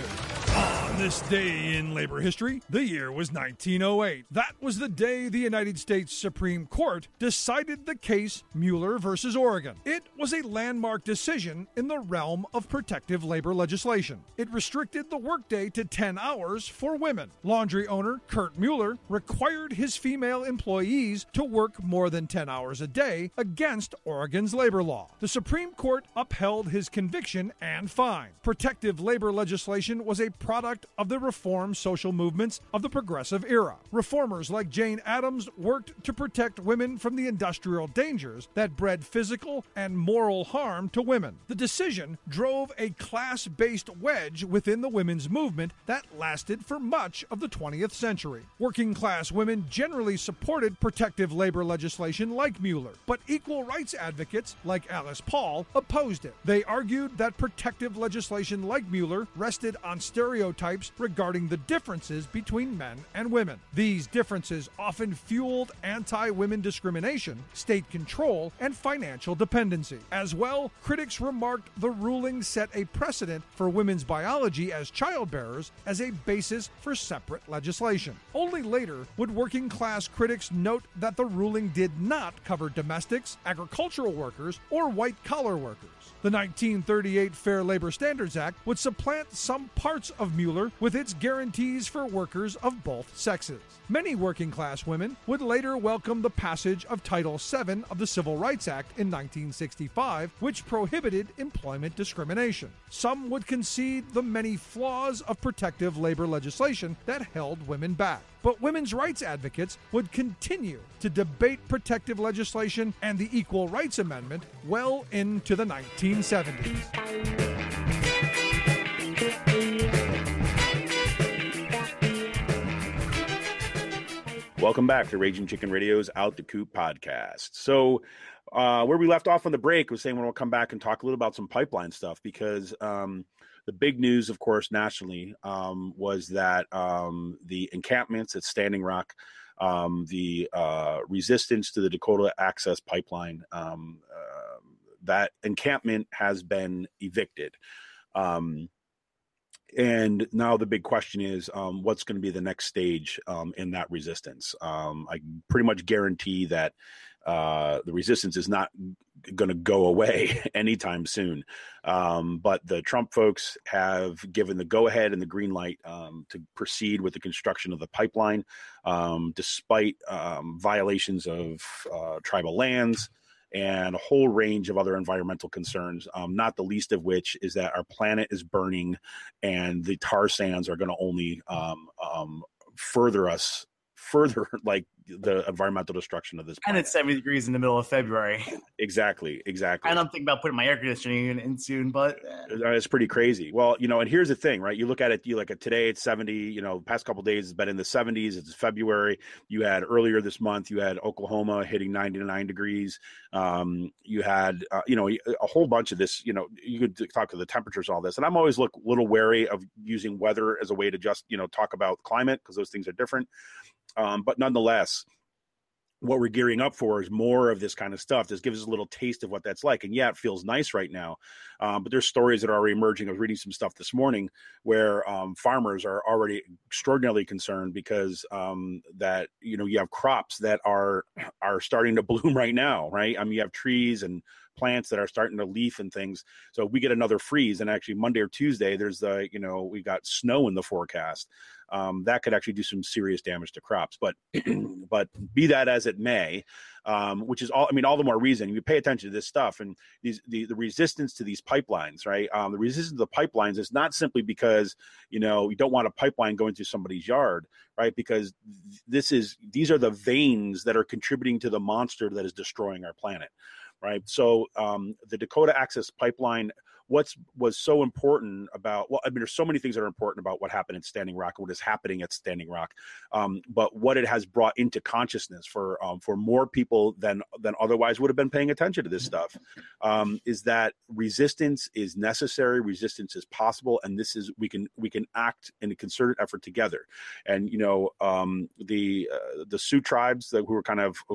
On this day in labor history, the year was 1908. That was the day the United States Supreme Court decided the case Mueller versus Oregon. It was a landmark decision in the realm of protective labor legislation. It restricted the workday to 10 hours for women. Laundry owner Kurt Mueller required his female employees to work more than 10 hours a day against Oregon's labor law. The Supreme Court upheld his conviction and fine. Protective labor legislation was a product of the reform social movements of the progressive era. Reformers like Jane Addams worked to protect women from the industrial dangers that bred physical and moral harm to women. The decision drove a class-based wedge within the women's movement that lasted for much of the 20th century. Working-class women generally supported protective labor legislation like Mueller, but equal rights advocates like Alice Paul opposed it. They argued that protective legislation like Mueller rested on stereotypes regarding the differences between men and women. These differences often fueled anti-women discrimination, state control, and financial dependency. As well, critics remarked the ruling set a precedent for women's biology as childbearers as a basis for separate legislation. Only later would working-class critics note that the ruling did not cover domestics, agricultural workers, or white-collar workers. The 1938 Fair Labor Standards Act would supplant some parts of Mueller with its guarantees for workers of both sexes. Many working-class women would later welcome the passage of Title VII of the Civil Rights Act in 1965, which prohibited employment discrimination. Some would concede the many flaws of protective labor legislation that held women back. But women's rights advocates would continue to debate protective legislation and the Equal Rights Amendment well into the 1970s.
Welcome back to Raging Chicken Radio's Out the Coop podcast. So where we left off on the break was saying we'll come back and talk a little about some pipeline stuff, because the big news, of course, nationally was that the encampments at Standing Rock, the resistance to the Dakota Access Pipeline, that encampment has been evicted. And now the big question is, what's going to be the next stage in that resistance? I pretty much guarantee that the resistance is not going to go away anytime soon. But the Trump folks have given the go-ahead and the green light to proceed with the construction of the pipeline, despite violations of tribal lands and a whole range of other environmental concerns, not the least of which is that our planet is burning and the tar sands are going to only further like the environmental destruction of this planet.
And it's 70 degrees in the middle of February.
Exactly.
And I'm thinking about putting my air conditioning in soon, but
it's pretty crazy. Well, and here's the thing, right? You look at it, today it's 70, past couple of days it's been in the 70s. It's February. You had earlier this month, you had Oklahoma hitting 99 degrees. You had, a whole bunch of this, you could talk to the temperatures and all this. And I'm always a little wary of using weather as a way to just, talk about climate, because those things are different. But nonetheless, what we're gearing up for is more of this kind of stuff. This gives us a little taste of what that's like. And yeah, it feels nice right now. But there's stories that are already emerging. I was reading some stuff this morning where farmers are already extraordinarily concerned because that, you have crops that are starting to bloom right now, right? I mean, you have trees and plants that are starting to leaf and things. So we get another freeze, and actually Monday or Tuesday, there's we got snow in the forecast. That could actually do some serious damage to crops. But be that as it may, which is all the more reason you pay attention to this stuff, and the resistance to these pipelines, right? The resistance to the pipelines is not simply because, you don't want a pipeline going through somebody's yard, right? Because these are the veins that are contributing to the monster that is destroying our planet, right? So the Dakota Access Pipeline, was so important about, there's so many things that are important about what happened at Standing Rock and what is happening at Standing Rock, but what it has brought into consciousness for more people than otherwise would have been paying attention to this stuff, is that resistance is necessary, resistance is possible, and we can act in a concerted effort together. And the Sioux tribes who were kind of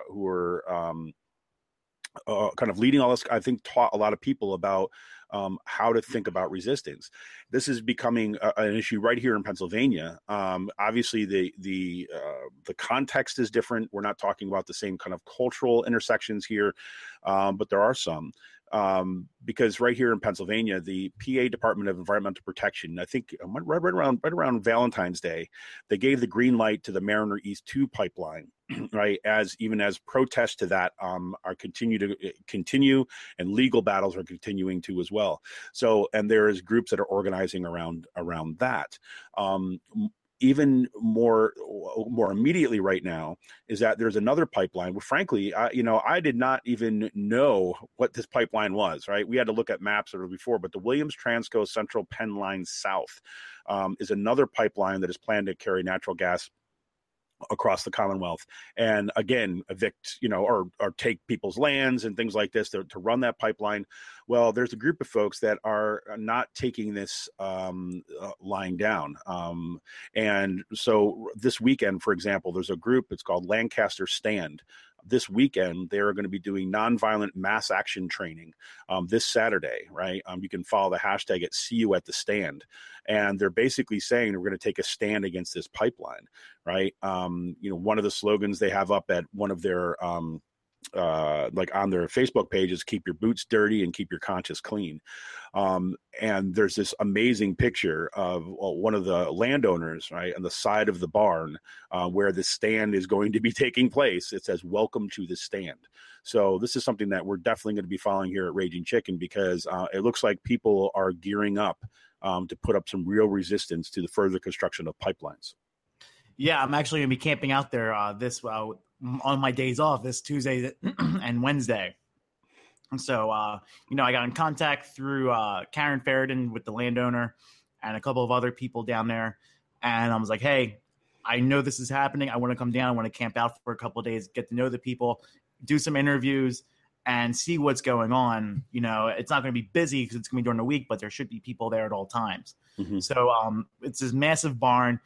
leading all this, I think, taught a lot of people about how to think about resistance. This is becoming an issue right here in Pennsylvania. Obviously, the context is different. We're not talking about the same kind of cultural intersections here, but there are some. Because right here in Pennsylvania, the PA Department of Environmental Protection, I think right around Valentine's Day, they gave the green light to the Mariner East 2 pipeline, right? As protests to that are continue, and legal battles are continuing to as well. So, and there is groups that are organizing around that. Even more immediately right now is that there's another pipeline where, frankly, I did not even know what this pipeline was, right? We had to look at maps sort of before, but the Williams Transco Central Penn Line South is another pipeline that is planned to carry natural gas across the Commonwealth, and again, evict, or take people's lands and things like this to run that pipeline. Well, there's a group of folks that are not taking this lying down. And so this weekend, for example, there's a group, it's called Lancaster Stand. This weekend, they're going to be doing nonviolent mass action training this Saturday, right? You can follow the hashtag at See You at the Stand. And they're basically saying we're going to take a stand against this pipeline, right? One of the slogans they have up at one of their like on their Facebook page is "Keep your boots dirty and keep your conscience clean." And there's this amazing picture of one of the landowners, right, on the side of the barn where the stand is going to be taking place. It says, "Welcome to the stand." So this is something that we're definitely going to be following here at Raging Chicken, because it looks like people are gearing up to put up some real resistance to the further construction of pipelines.
Yeah, I'm actually going to be camping out there on my days off this Tuesday and Wednesday. And so, I got in contact through Karen Ferdinand with the landowner and a couple of other people down there. And I was like, hey, I know this is happening. I want to come down. I want to camp out for a couple of days, get to know the people, do some interviews, and see what's going on. It's not going to be busy because it's going to be during the week, but there should be people there at all times. Mm-hmm. So it's this massive barn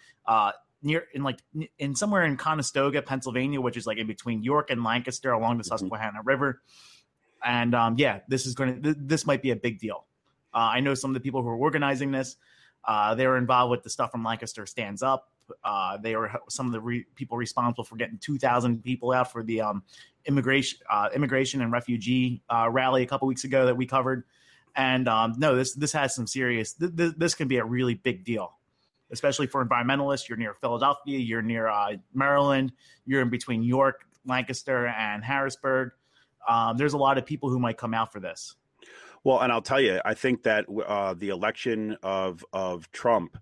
somewhere in Conestoga, Pennsylvania, which is like in between York and Lancaster along the Susquehanna River. And this might be a big deal. I know some of the people who are organizing this. They were involved with the stuff from Lancaster Stands Up. They were some of the people responsible for getting 2,000 people out for the immigration and refugee rally a couple weeks ago that we covered. And this has some serious. This can be a really big deal, especially for environmentalists. You're near Philadelphia, you're near Maryland, you're in between York, Lancaster, and Harrisburg. There's a lot of people who might come out for this.
Well, and I'll tell you, I think that the election of Trump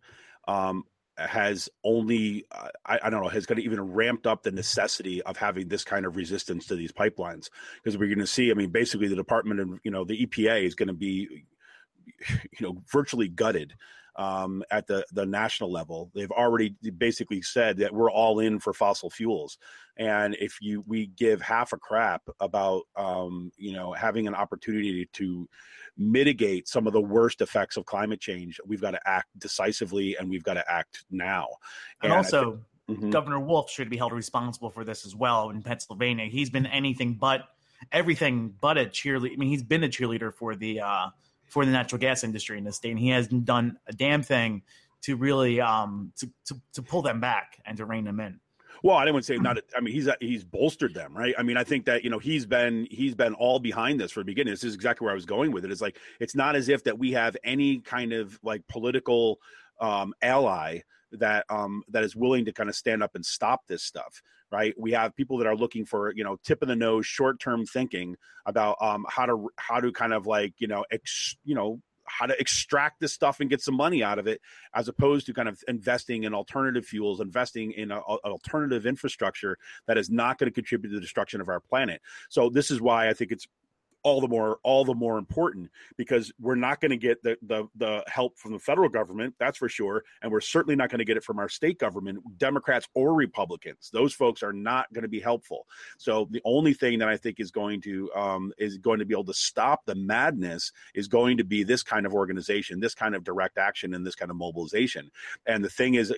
has only, I don't know, has going to even ramped up the necessity of having this kind of resistance to these pipelines, because we're going to see, basically the Department of, the EPA is going to be, virtually gutted at the national level. They've already basically said that we're all in for fossil fuels. And if we give half a crap about, having an opportunity to mitigate some of the worst effects of climate change, we've got to act decisively, and we've got to act now.
And also, Governor Wolf should be held responsible for this as well in Pennsylvania. He's been everything but a cheerleader. He's been a cheerleader for the natural gas industry in the state, and he hasn't done a damn thing to really to pull them back and to rein them in.
Well, I didn't say not. He's bolstered them, right? I think that he's been all behind this for the beginning. This is exactly where I was going with it. It's like, it's not as if that we have any kind of like political ally that is willing to kind of stand up and stop this stuff, right? We have people that are looking for, tip of the nose, short-term thinking about how to kind of like, how to extract this stuff and get some money out of it, as opposed to kind of investing in alternative fuels, investing in an alternative infrastructure that is not going to contribute to the destruction of our planet. So this is why I think it's all the more important, because we're not going to get the help from the federal government, that's for sure, and we're certainly not going to get it from our state government, Democrats or Republicans. Those folks are not going to be helpful. So the only thing that I think is going to be able to stop the madness is going to be this kind of organization, this kind of direct action, and this kind of mobilization. And the thing is,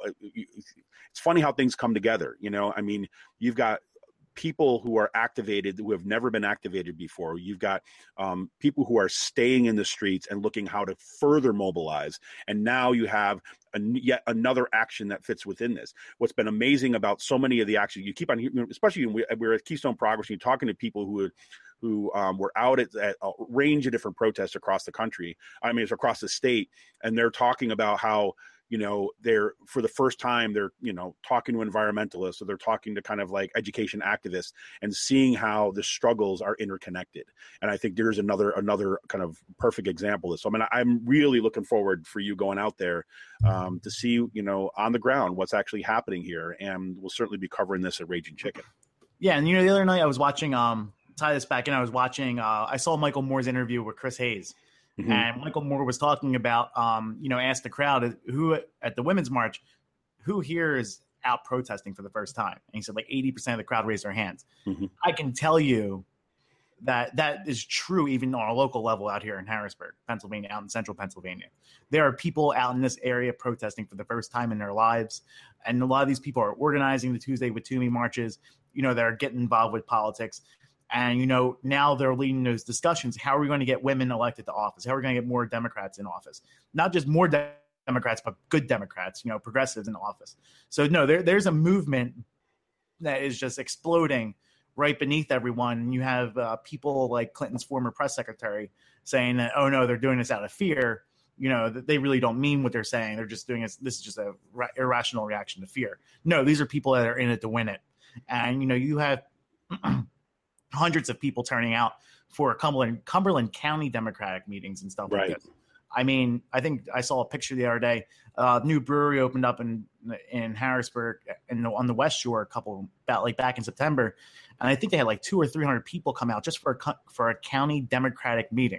it's funny how things come together. I mean, you've got people who are activated who have never been activated before. You've got people who are staying in the streets and looking how to further mobilize. And now you have yet another action that fits within this. What's been amazing about so many of the actions you keep on, especially we're at Keystone Progress, and you're talking to people who were out at a range of different protests across the country. I mean, it's across the state, and they're talking about how, they're, for the first time, they're, talking to environmentalists, or they're talking to kind of like education activists, and seeing how the struggles are interconnected. And I think there's another kind of perfect example of this. So, I mean, I'm really looking forward for you going out there to see, on the ground what's actually happening here. And we'll certainly be covering this at Raging Chicken. Yeah.
And, the other night I was watching, tie this back in, I was watching, I saw Michael Moore's interview with Chris Hayes. Mm-hmm. And Michael Moore was talking about, asked the crowd who at the Women's March, who here is out protesting for the first time. And he said like 80% of the crowd raised their hands. Mm-hmm. I can tell you that is true even on a local level out here in Harrisburg, Pennsylvania, out in central Pennsylvania. There are people out in this area protesting for the first time in their lives. And a lot of these people are organizing the Tuesday with Toomey marches, they're getting involved with politics. And, now they're leading those discussions. How are we going to get women elected to office? How are we going to get more Democrats in office? Not just more Democrats, but good Democrats, progressives in office. So, no, there's a movement that is just exploding right beneath everyone. And you have people like Clinton's former press secretary saying that, oh, no, they're doing this out of fear. That they really don't mean what they're saying. They're just doing this. This is just a irrational reaction to fear. No, these are people that are in it to win it. And, you have hundreds of people turning out for Cumberland County Democratic meetings and stuff like this. I mean, I think I saw a picture the other day. New brewery opened up in Harrisburg and on the West Shore back in September, and I think they had like 200 or 300 people come out just for a county Democratic meeting.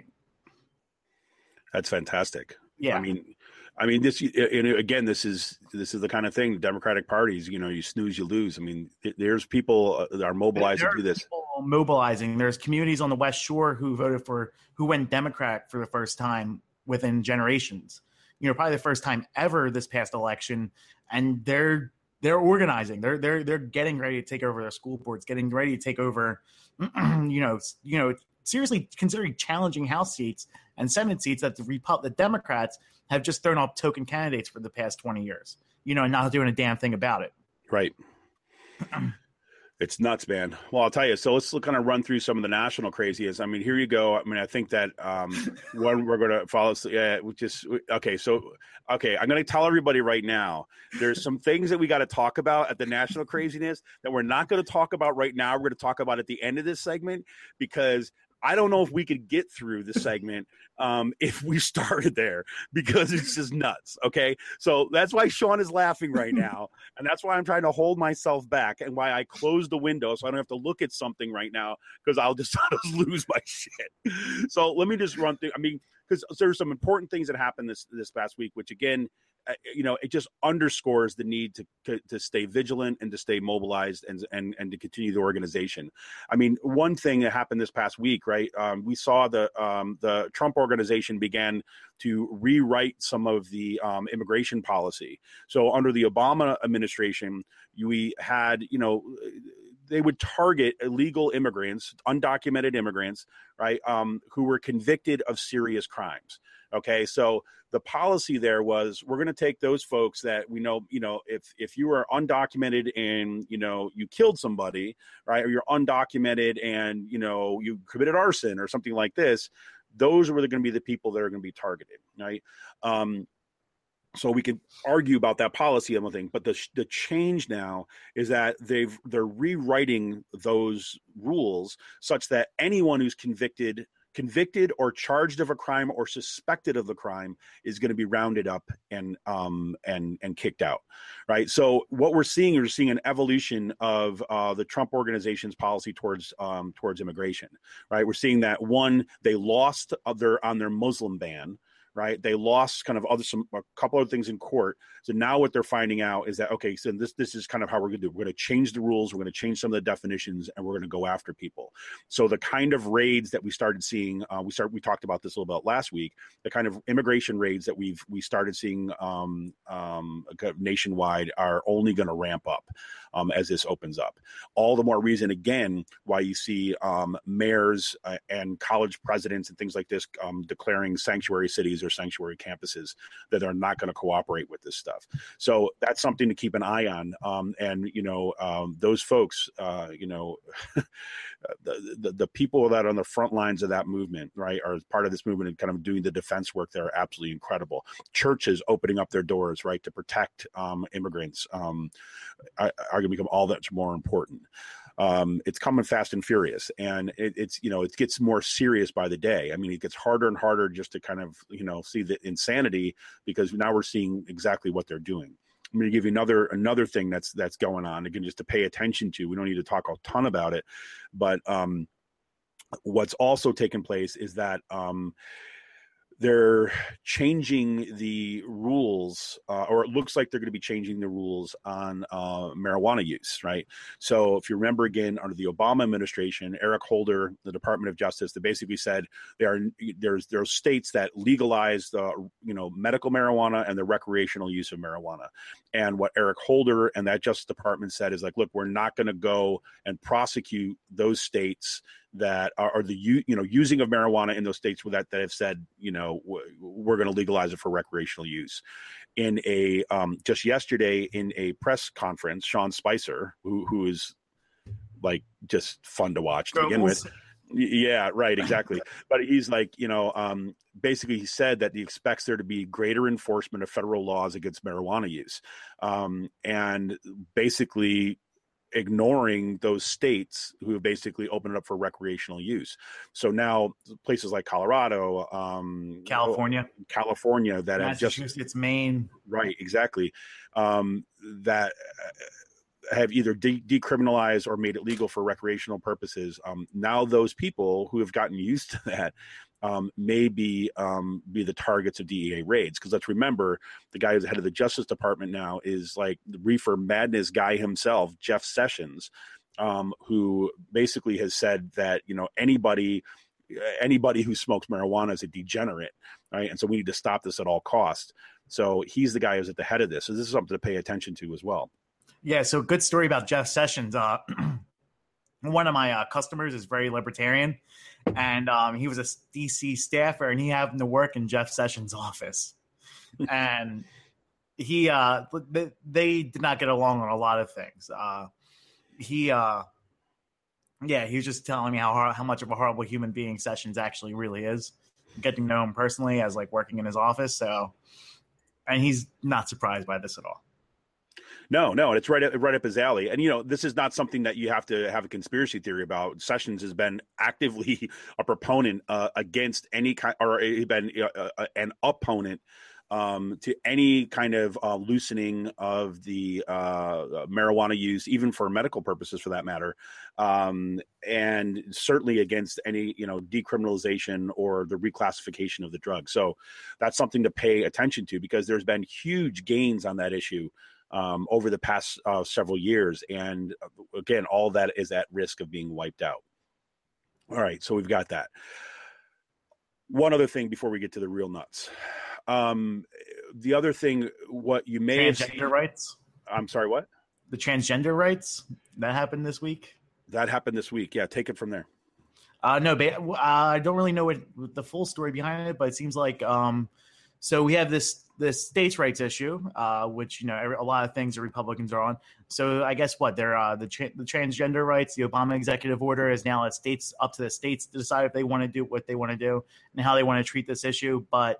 That's fantastic.
Yeah,
I mean, this, again, this is the kind of thing, Democratic parties, you snooze, you lose. I mean, there's people that are mobilized to do this.
People mobilizing. There's communities on the West Shore who went Democrat for the first time within generations, probably the first time ever this past election. And they're organizing. They're getting ready to take over their school boards, getting ready to take over, seriously considering challenging House seats and Senate seats that the Democrats have just thrown up token candidates for the past 20 years, and not doing a damn thing about it.
Right. It's nuts, man. Well, I'll tell you. So let's kind of run through some of the national craziest. I mean, here you go. I mean, I think that one we're going to follow. Okay. I'm going to tell everybody right now, there's some things that we got to talk about at the national craziness that we're not going to talk about right now. We're going to talk about at the end of this segment, because I don't know if we could get through the segment if we started there, because it's just nuts. Okay. So that's why Sean is laughing right now. And that's why I'm trying to hold myself back, and why I closed the window so I don't have to look at something right now, because I'll just lose my shit. So let me just run through. I mean, because there's some important things that happened this past week, which again, it just underscores the need to stay vigilant and to stay mobilized and to continue the organization. I mean, one thing that happened this past week, right? We saw the Trump organization began to rewrite some of the immigration policy. So under the Obama administration, we had, they would target illegal immigrants, undocumented immigrants, right, who were convicted of serious crimes. Okay, so the policy there was, we're going to take those folks that we know, if you are undocumented and, you killed somebody, right, or you're undocumented and, you committed arson or something like this, those were going to be the people that are going to be targeted, right? So we can argue about that policy and everything, but the change now is that they're rewriting those rules such that anyone who's convicted or charged of a crime or suspected of the crime is going to be rounded up and kicked out, right? So what we're seeing an evolution of the Trump organization's policy towards immigration, right? We're seeing that they lost on their Muslim ban. Right, they lost kind of a couple of things in court. So now what they're finding out is that, okay, so this is kind of how we're going to do. We're going to change the rules. We're going to change some of the definitions, and we're going to go after people. So the kind of raids that we started seeing, we talked about this a little bit last week. The kind of immigration raids that we started seeing nationwide are only going to ramp up as this opens up. All the more reason, again, why you see mayors and college presidents and things like this declaring sanctuary cities or sanctuary campuses that are not going to cooperate with this stuff. So that's something to keep an eye on. Those folks, the people that are on the front lines of that movement, right, are part of this movement and kind of doing the defense work that are absolutely incredible. Churches opening up their doors, right, to protect immigrants are going to become all that more important. It's coming fast and furious, and it gets more serious by the day. I mean, it gets harder and harder just to kind of, see the insanity, because now we're seeing exactly what they're doing. I'm going to give you another thing that's going on, again, just to pay attention to. We don't need to talk a ton about it, but what's also taken place is that they're changing the rules, or it looks like they're going to be changing the rules on marijuana use, right? So if you remember, again, under the Obama administration, Eric Holder, the Department of Justice, they basically said there's states that legalize the medical marijuana and the recreational use of marijuana. And what Eric Holder and that Justice Department said is like, look, we're not going to go and prosecute those states that are the using of marijuana in those states that have said, we're going to legalize it for recreational use. In a just yesterday in a press conference, Sean Spicer, who is like just fun to watch to begin with. Yeah, right, exactly. But he's like, basically he said that he expects there to be greater enforcement of federal laws against marijuana use, and basically ignoring those states who have basically opened it up for recreational use. So now places like Colorado, California that have just
Massachusetts, Maine,
right, exactly, that have either decriminalized or made it legal for recreational purposes. Now those people who have gotten used to that may be the targets of DEA raids. Because let's remember, the guy who's the head of the Justice Department now is like the reefer madness guy himself, Jeff Sessions, who basically has said that anybody who smokes marijuana is a degenerate, right? And so we need to stop this at all costs. So he's the guy who's at the head of this. So this is something to pay attention to as well.
Yeah, so good story about Jeff Sessions. One of my customers is very libertarian, and he was a DC staffer, and he happened to work in Jeff Sessions' office. And they did not get along on a lot of things. He was just telling me how much of a horrible human being Sessions actually really is, getting to know him personally as like working in his office. So, and he's not surprised by this at all.
No, it's right up his alley. And, this is not something that you have to have a conspiracy theory about. Sessions has been actively a proponent against any kind, or been an opponent to any kind of loosening of the marijuana use, even for medical purposes for that matter, and certainly against any decriminalization or the reclassification of the drug. So that's something to pay attention to, because there's been huge gains on that issue over the past several years. And again, all that is at risk of being wiped out. All right, so we've got that. One other thing before we get to the real nuts. The other thing, what you may have seen,
rights. I'm
sorry, what?
The transgender rights that happened this week.
Yeah, take it from there.
No, I don't really know what the full story behind it, but it seems like so we have this states' rights issue, which a lot of things the Republicans are on. So I guess they're the transgender rights. The Obama executive order is now up to the states to decide if they want to do what they want to do and how they want to treat this issue. But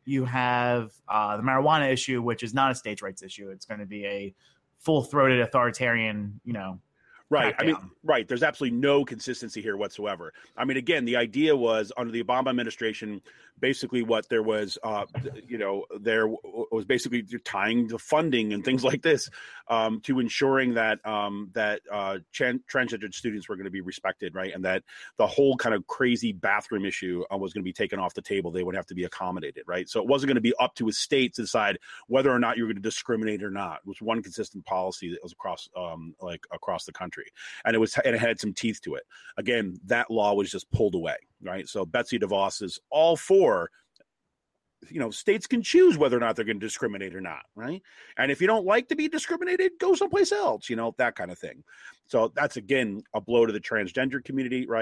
You have the marijuana issue, which is not a states' rights issue. It's going to be a full-throated authoritarian,
Right.
crackdown.
I mean, right. There's absolutely no consistency here whatsoever. I mean, again, the idea was under the Obama administration, basically what there was, there was basically tying the funding and things like this to ensuring that transgender students were going to be respected, right? And that the whole kind of crazy bathroom issue was going to be taken off the table. They would have to be accommodated, right? So it wasn't going to be up to a state to decide whether or not you were going to discriminate or not. It was one consistent policy that was across the country. And it had some teeth to it. Again, that law was just pulled away, right? So Betsy DeVos is all for, states can choose whether or not they're going to discriminate or not, right? And if you don't like to be discriminated, go someplace else, that kind of thing. So that's, again, a blow to the transgender community, right?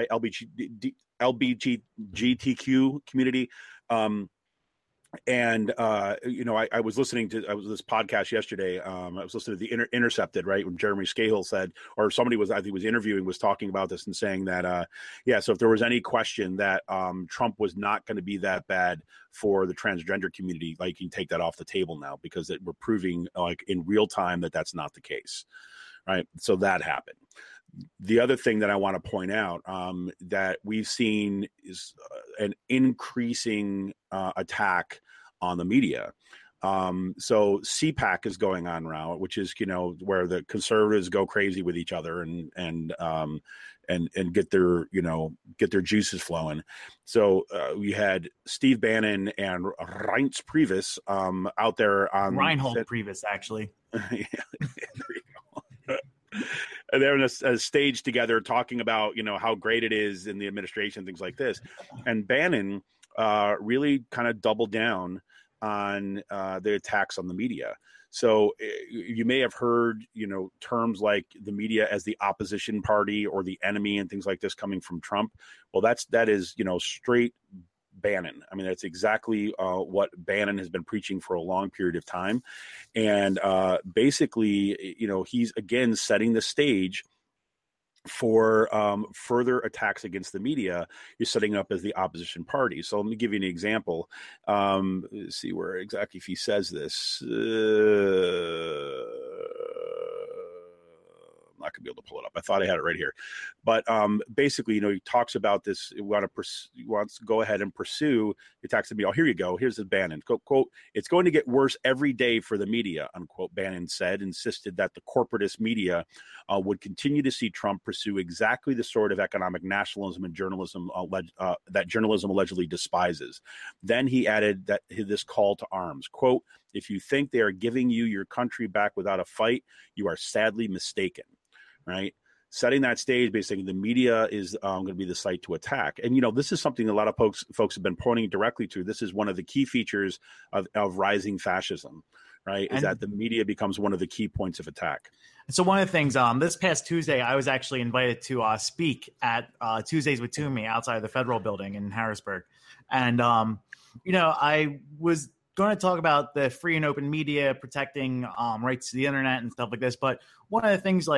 LGBTQ community. I was listening to this podcast yesterday. I was listening to the Intercepted, right, when Jeremy Scahill said, or somebody was interviewing, was talking about this and saying that, so if there was any question that Trump was not going to be that bad for the transgender community, like, you can take that off the table now, because we're proving, like, in real time that that's not the case, right? So that happened. The other thing that I want to point out that we've seen is an increasing attack on the media. So CPAC is going on now, which is, where the conservatives go crazy with each other and get their juices flowing. So we had Steve Bannon and Reince Priebus out there on
Reinhold Priebus, actually.
Yeah, there you go. And they're in a stage together talking about, how great it is in the administration, things like this. And Bannon really kind of doubled down on the attacks on the media. So you may have heard, terms like the media as the opposition party or the enemy and things like this coming from Trump. Well, that is straight Bannon. I mean, that's exactly what Bannon has been preaching for a long period of time. And basically, he's, again, setting the stage for further attacks against the media. You're setting up as the opposition party. So let me give you an example. Let's see where exactly if he says this. I'm not going to be able to pull it up. I thought I had it right here. But basically, he talks about this. He wants to go ahead and pursue attacks on the media. Oh, here you go. Here's the Bannon. Quote, "It's going to get worse every day for the media," unquote, Bannon said, insisted that the corporatist media would continue to see Trump pursue exactly the sort of economic nationalism and journalism that journalism allegedly despises. Then he added that this call to arms, quote, "If you think they are giving you your country back without a fight, you are sadly mistaken." Right? Setting that stage, basically, the media is going to be the site to attack. And, this is something a lot of folks have been pointing directly to. This is one of the key features of rising fascism, right? Is that the media becomes one of the key points of attack.
So one of the things, this past Tuesday, I was actually invited to speak at Tuesdays with Toomey outside the Federal Building in Harrisburg. And, I was going to talk about the free and open media, protecting rights to the internet and stuff like this. But one of the things,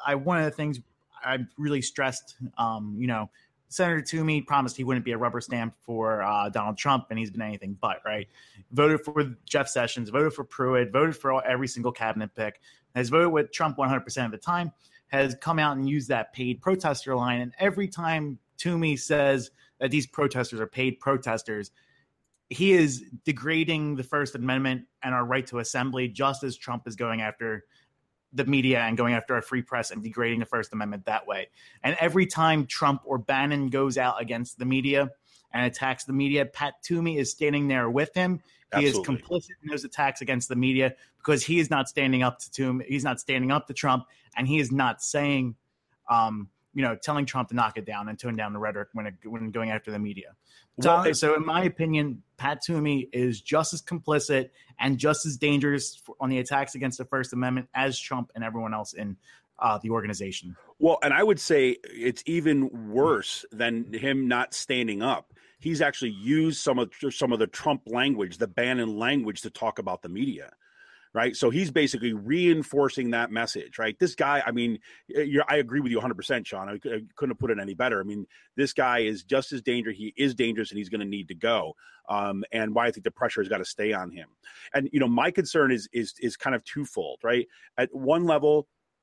I really stressed, Senator Toomey promised he wouldn't be a rubber stamp for Donald Trump, and he's been anything but, right? Voted for Jeff Sessions, voted for Pruitt, voted for every single cabinet pick, has voted with Trump 100% of the time, has come out and used that paid protester line. And every time Toomey says that these protesters are paid protesters, he is degrading the First Amendment and our right to assembly, just as Trump is going after the media and going after our free press and degrading the First Amendment that way. And every time Trump or Bannon goes out against the media and attacks the media, Pat Toomey is standing there with him. He Absolutely. Is complicit in those attacks against the media because he is not standing up to Toomey. He's not standing up to Trump, and he is not saying, telling Trump to knock it down and tone down the rhetoric when going after the media. So in my opinion, Pat Toomey is just as complicit and just as dangerous on the attacks against the First Amendment as Trump and everyone else in the organization.
Well, and I would say it's even worse than him not standing up. He's actually used some of the Trump language, the Bannon language, to talk about the media. right? So he's basically reinforcing that message, right? This guy, I mean, I agree with you 100%, Sean. I couldn't have put it any better. I mean, this guy is just as dangerous. He is dangerous, and he's going to need to go. And why I think the pressure has got to stay on him. And, you know, my concern is kind of twofold, right? At one level,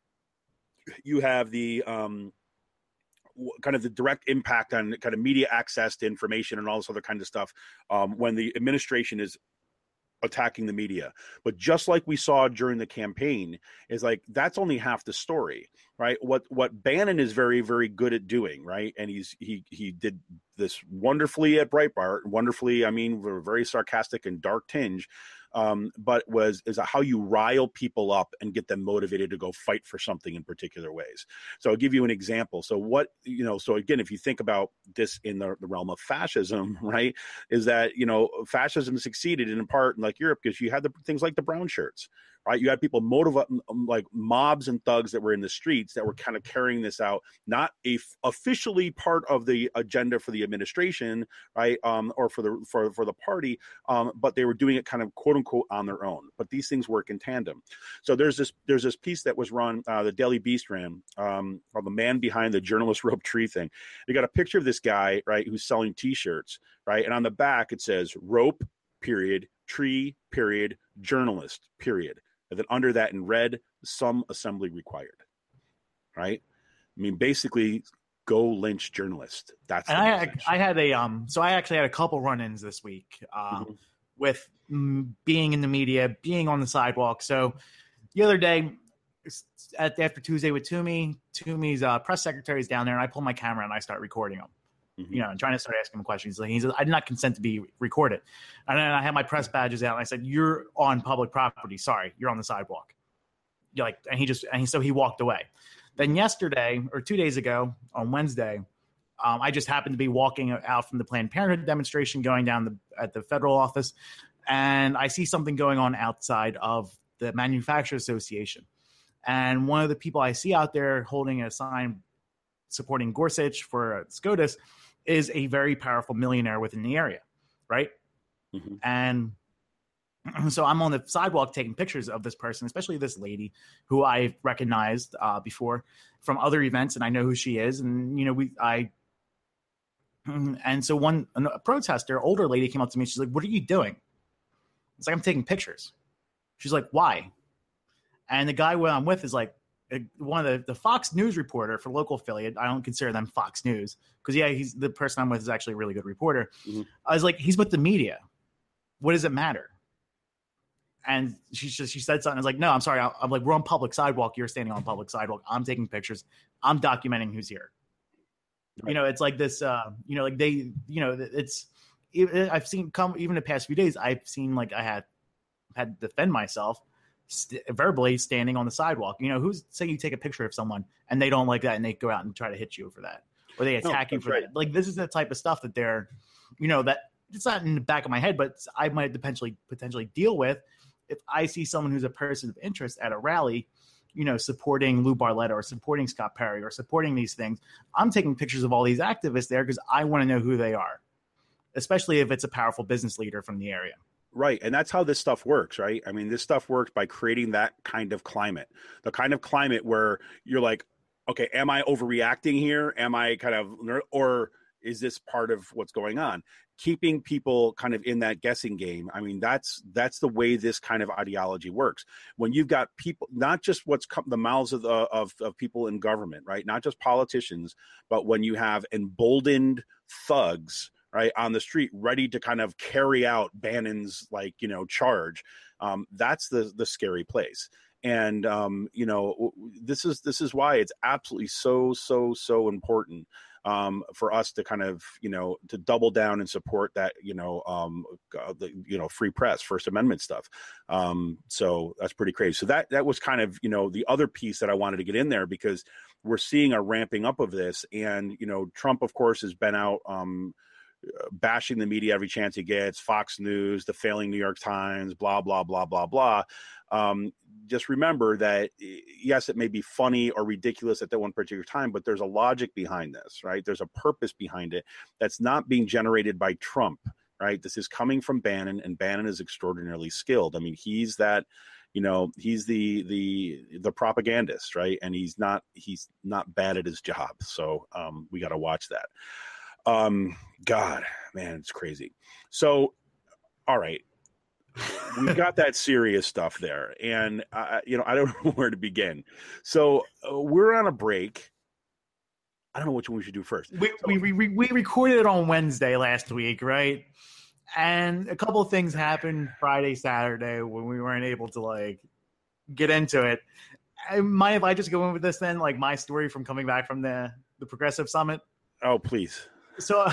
you have the kind of the direct impact on kind of media access to information and all this other kind of stuff when the administration is attacking the media. But just like we saw during the campaign, is like that's only half the story, right? What Bannon is very, very good at doing, right? And he did this wonderfully at Breitbart, wonderfully, I mean, with a very sarcastic and dark tinge, but is how you rile people up and get them motivated to go fight for something in particular ways. So I'll give you an example. So so again, if you think about this in the realm of fascism, right, is that, you know, fascism succeeded in part in like Europe because you had things like the brown shirts, right? You had people motivate, like mobs and thugs that were in the streets that were kind of carrying this out, not officially part of the agenda for the administration, right, or for the party, but they were doing it kind of quote unquote on their own. But these things work in tandem. So there's this piece that was run, the Daily Beast ran, called "The Man Behind the Journalist Rope Tree Thing." They got a picture of this guy, right, who's selling T-shirts, right, and on the back it says rope, period, tree, period, journalist, period. And then under that in red, some assembly required, right? I mean, basically, go lynch journalists. That's
and I had so I actually had a couple run-ins this week with being in the media, being on the sidewalk. So the other day, after Tuesday with Toomey's press secretary is down there, and I pull my camera and I start recording him. You know, and trying to start asking him questions. Like, he said, I did not consent to be recorded. And then I had my press badges out, and I said, "You're on public property. Sorry, you're on the sidewalk." You're like, so he walked away. Then yesterday, or 2 days ago, on Wednesday, I just happened to be walking out from the Planned Parenthood demonstration, going down at the federal office, and I see something going on outside of the Manufacturers Association. And one of the people I see out there holding a sign supporting Gorsuch for SCOTUS is a very powerful millionaire within the area, right? Mm-hmm. And so I'm on the sidewalk taking pictures of this person, especially this lady who I've recognized before from other events, and I know who she is. And, you know, and so a protester, older lady, came up to me. She's like, "What are you doing?" It's like, "I'm taking pictures." She's like, "Why?" And the guy I'm with is like, one of the Fox News reporter for local affiliate. I don't consider them Fox News because he's the person I'm with is actually a really good reporter. Mm-hmm. I was like, "He's with the media. What does it matter?" And she said something. I was like, "No, I'm sorry." I'm like, "We're on public sidewalk. You're standing on public sidewalk. I'm taking pictures. I'm documenting who's here." Right. You know, it's like this, you know, like they, you know, I've seen even the past few days, I've seen like I had to defend myself verbally standing on the sidewalk. You know, say you take a picture of someone and they don't like that and they go out and try to hit you for that, or they attack you for that. Like, this is the type of stuff that they're, you know, that it's not in the back of my head, but I might potentially deal with if I see someone who's a person of interest at a rally, you know, supporting Lou Barletta or supporting Scott Perry or supporting these things. I'm taking pictures of all these activists there because I want to know who they are, especially if it's a powerful business leader from the area.
Right. And that's how this stuff works, right? I mean, this stuff works by creating that kind of climate, the kind of climate where you're like, okay, am I overreacting here? Am I or is this part of what's going on? Keeping people kind of in that guessing game. I mean, that's the way this kind of ideology works. When you've got people, not just the mouths of people in government, right? Not just politicians, but when you have emboldened thugs, right, on the street, ready to kind of carry out Bannon's, like, you know, charge. That's the scary place. And, you know, this is why it's absolutely so important for us to kind of, you know, to double down and support that, you know, free press, First Amendment stuff. So that's pretty crazy. So that was kind of, you know, the other piece that I wanted to get in there, because we're seeing a ramping up of this. And, you know, Trump, of course, has been out bashing the media every chance he gets, Fox News, the failing New York Times, blah, blah, blah, blah, blah. Just remember that, yes, it may be funny or ridiculous at that one particular time, but there's a logic behind this, right? There's a purpose behind it that's not being generated by Trump, right? This is coming from Bannon, and Bannon is extraordinarily skilled. I mean, he's that, he's the propagandist, right? And he's not bad at his job. So we got to watch that. God, man, it's crazy. So, all right. We've got that serious stuff there. And, I don't know where to begin. So we're on a break. I don't know which one we should do first.
We recorded it on Wednesday last week, right? And a couple of things happened Friday, Saturday when we weren't able to get into it. Mind if I just go in with this then, my story from coming back from the Progressive Summit?
Oh, please.
So,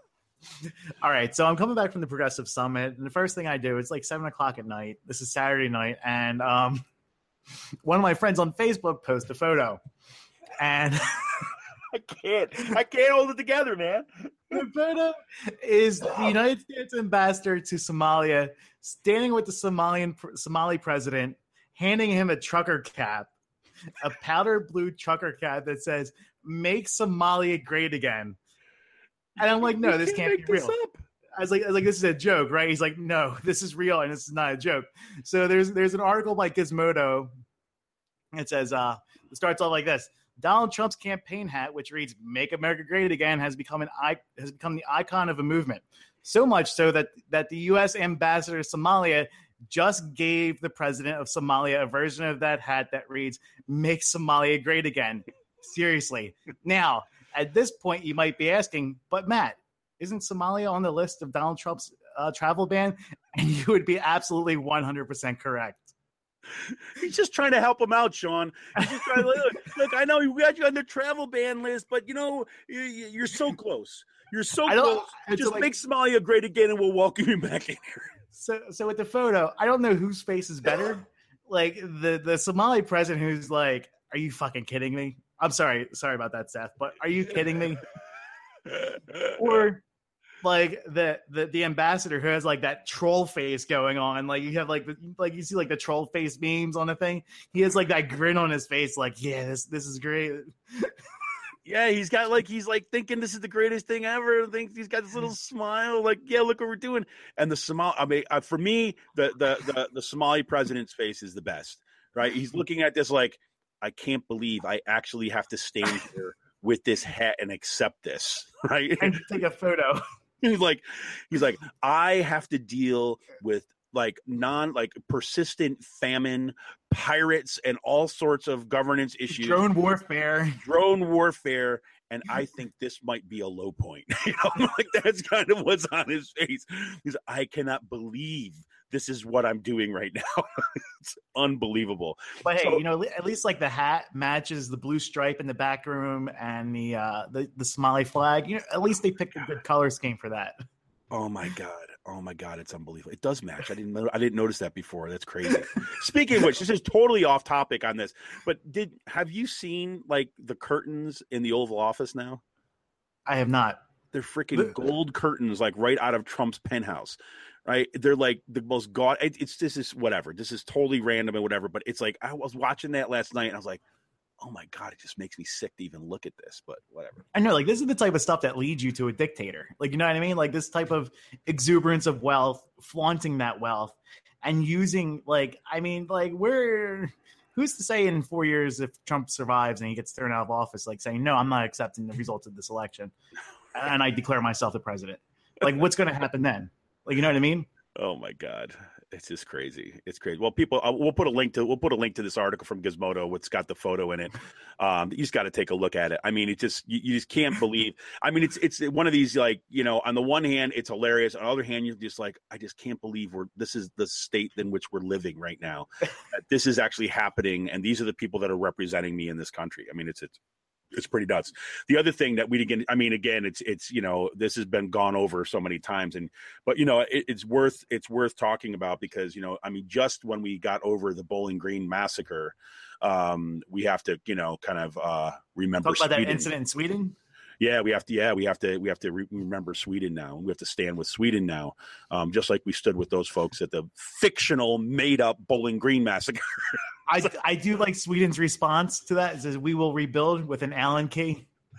all right. So I'm coming back from the Progressive Summit, and the first thing I do, it's 7:00 at night. This is Saturday night, and one of my friends on Facebook posted a photo, and
I can't hold it together, man.
The photo is the United States ambassador to Somalia standing with the Somali president, handing him a trucker cap, a powder blue trucker cap that says "Make Somalia Great Again." And I'm like, no, this can't be real. I was like, this is a joke, right? He's like, no, this is real, and this is not a joke. So there's an article by Gizmodo. It says, it starts off like this: Donald Trump's campaign hat, which reads "Make America Great Again," has become the icon of a movement. So much so that the U.S. ambassador to Somalia just gave the president of Somalia a version of that hat that reads "Make Somalia Great Again." Seriously. Now, at this point, you might be asking, but Matt, isn't Somalia on the list of Donald Trump's travel ban? And you would be absolutely 100% correct.
He's just trying to help him out, Sean. He's just trying to, look, I know we got you on the travel ban list, but you're so close. You're so close. Just make Somalia great again, and we'll welcome you back in here.
So with the photo, I don't know whose face is better. The Somali president who's like, "Are you fucking kidding me?" I'm sorry about that, Seth, but are you kidding me? Or the ambassador who has that troll face going on, you have you see the troll face memes on the thing. He has that grin on his face, yeah, this is great.
Yeah, he's got he's thinking this is the greatest thing ever. Thinks he's got this little smile, yeah, look what we're doing. And the Somali, for me, the Somali president's face is the best, right? He's looking at this I can't believe I actually have to stand here with this hat and accept this, right?
And take a photo.
He's like, I have to deal with persistent famine, pirates, and all sorts of governance issues.
Drone warfare.
And I think this might be a low point. That's kind of what's on his face. I cannot believe this is what I'm doing right now. It's unbelievable.
But hey, at least the hat matches the blue stripe in the back room and the Somali flag. At least they picked a good color scheme for that.
Oh my God, it's unbelievable. It does match. I didn't notice that before. That's crazy. Speaking of which, this is totally off topic on this, but have you seen the curtains in the Oval Office now?
I have not.
They're freaking gold curtains, right out of Trump's penthouse. Right? They're the most this is whatever. This is totally random and whatever, but it's I was watching that last night and I was like, oh my God, it just makes me sick to even look at this, but whatever.
I know, this is the type of stuff that leads you to a dictator. You know what I mean? This type of exuberance of wealth, flaunting that wealth, and using, who's to say in 4 years if Trump survives and he gets thrown out of office, saying, no, I'm not accepting the results of this election, and I declare myself the president. What's going to happen then? You know what I mean?
Oh my God. It's just crazy. It's crazy. Well, people, we'll put a link to this article from Gizmodo. It's got the photo in it. You just got to take a look at it. You just can't believe. It's one of these on the one hand, it's hilarious. On the other hand, you're just I just can't believe this is the state in which we're living right now. This is actually happening, and these are the people that are representing me in this country. It's pretty nuts. The other thing that again, it's this has been gone over so many times, but it's worth talking about because just when we got over the Bowling Green massacre, we have to remember
talk about that incident in Sweden.
Yeah, we have to remember Sweden now. We have to stand with Sweden now, just like we stood with those folks at the fictional, made-up Bowling Green massacre.
I do like Sweden's response to that. It says, "We will rebuild with an Allen key."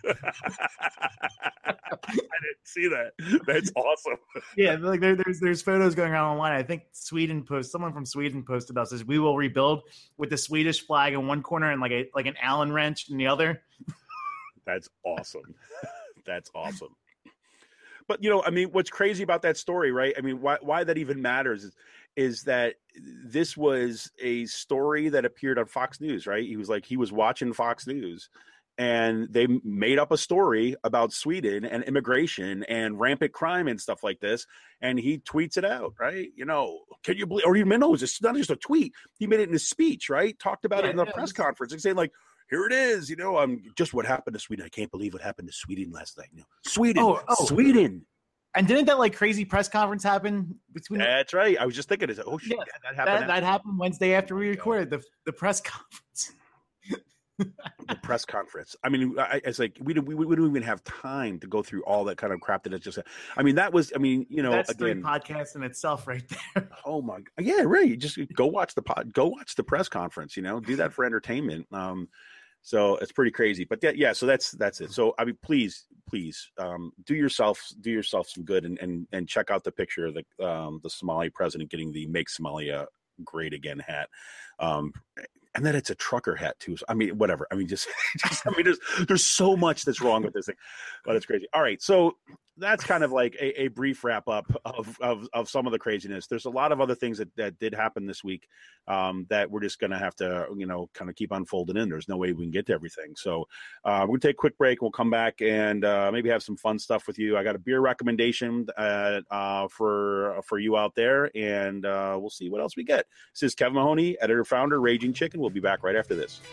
I didn't see that. That's awesome.
Yeah, like there's photos going around online. I think someone from Sweden posted us says we will rebuild with the Swedish flag in one corner and like an Allen wrench in the other.
That's awesome. That's awesome. But, you know, I mean, what's crazy about that story, right? I mean, why that even matters is that this was a story that appeared on Fox News, right? He was watching Fox News, and they made up a story about Sweden and immigration and rampant crime and stuff like this. And he tweets it out, right? You know, can you believe, or even no, it's not just a tweet. He made it in his speech, right? Talked about it in the press conference and saying like, here it is, you know, just what happened to Sweden. I can't believe what happened to Sweden last night. You know, Sweden, Sweden.
And didn't that like crazy press conference happen between?
That's right. I was just thinking, oh shit,
yeah,
that happened.
That happened Wednesday after we recorded the press conference.
The press conference. I mean, it's like we don't even have time to go through all that kind of crap that it's just. I mean, that was. I mean, you know,
that's
again,
3 podcasts in itself, right there.
Oh my, yeah, right. Just go watch the press conference. You know, do that for entertainment. So it's pretty crazy, but yeah. So that's it. So I mean, please, do yourself some good and check out the picture of the Somali president getting the "Make Somalia Great Again" hat. And then it's a trucker hat too. So, I mean, whatever. I mean, just I mean, there's so much that's wrong with this thing, but it's crazy. All right, so that's kind of like a brief wrap up of some of the craziness. There's a lot of other things that did happen this week that we're just going to have to, you know, kind of keep unfolding in. There's no way we can get to everything. So we're going to take a quick break. We'll come back and maybe have some fun stuff with you. I got a beer recommendation for you out there, and we'll see what else we get. This is Kevin Mahoney, editor-founder, Raging Chicken. We'll be back right after this.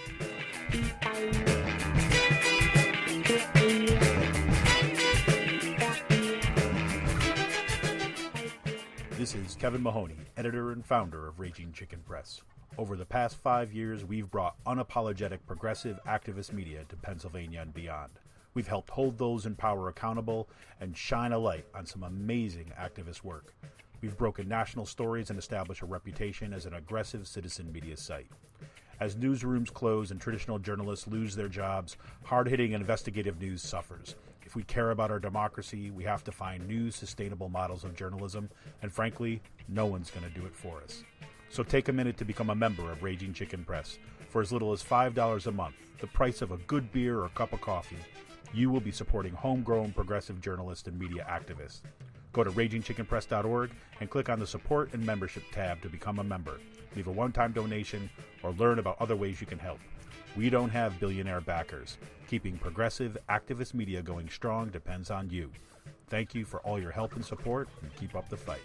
This is Kevin Mahoney, editor and founder of Raging Chicken Press. Over the past 5 years, we've brought unapologetic progressive activist media to Pennsylvania and beyond. We've helped hold those in power accountable and shine a light on some amazing activist work. We've broken national stories and established a reputation as an aggressive citizen media site. As newsrooms close and traditional journalists lose their jobs, hard-hitting investigative news suffers. If we care about our democracy, we have to find new, sustainable models of journalism, and frankly, no one's going to do it for us. So take a minute to become a member of Raging Chicken Press. For as little as $5 a month, the price of a good beer or cup of coffee, you will be supporting homegrown progressive journalists and media activists. Go to RagingChickenPress.org and click on the Support and Membership tab to become a member. Leave a one-time donation or learn about other ways you can help. We don't have billionaire backers. Keeping progressive activist media going strong depends on you. Thank you for all your help and support, and keep up the fight.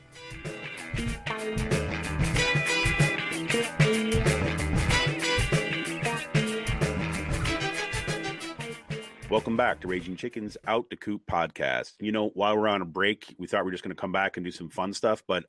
Welcome back to Raging Chicken's Out the Coop podcast. You know, while we're on a break, we thought we were just going to come back and do some fun stuff, but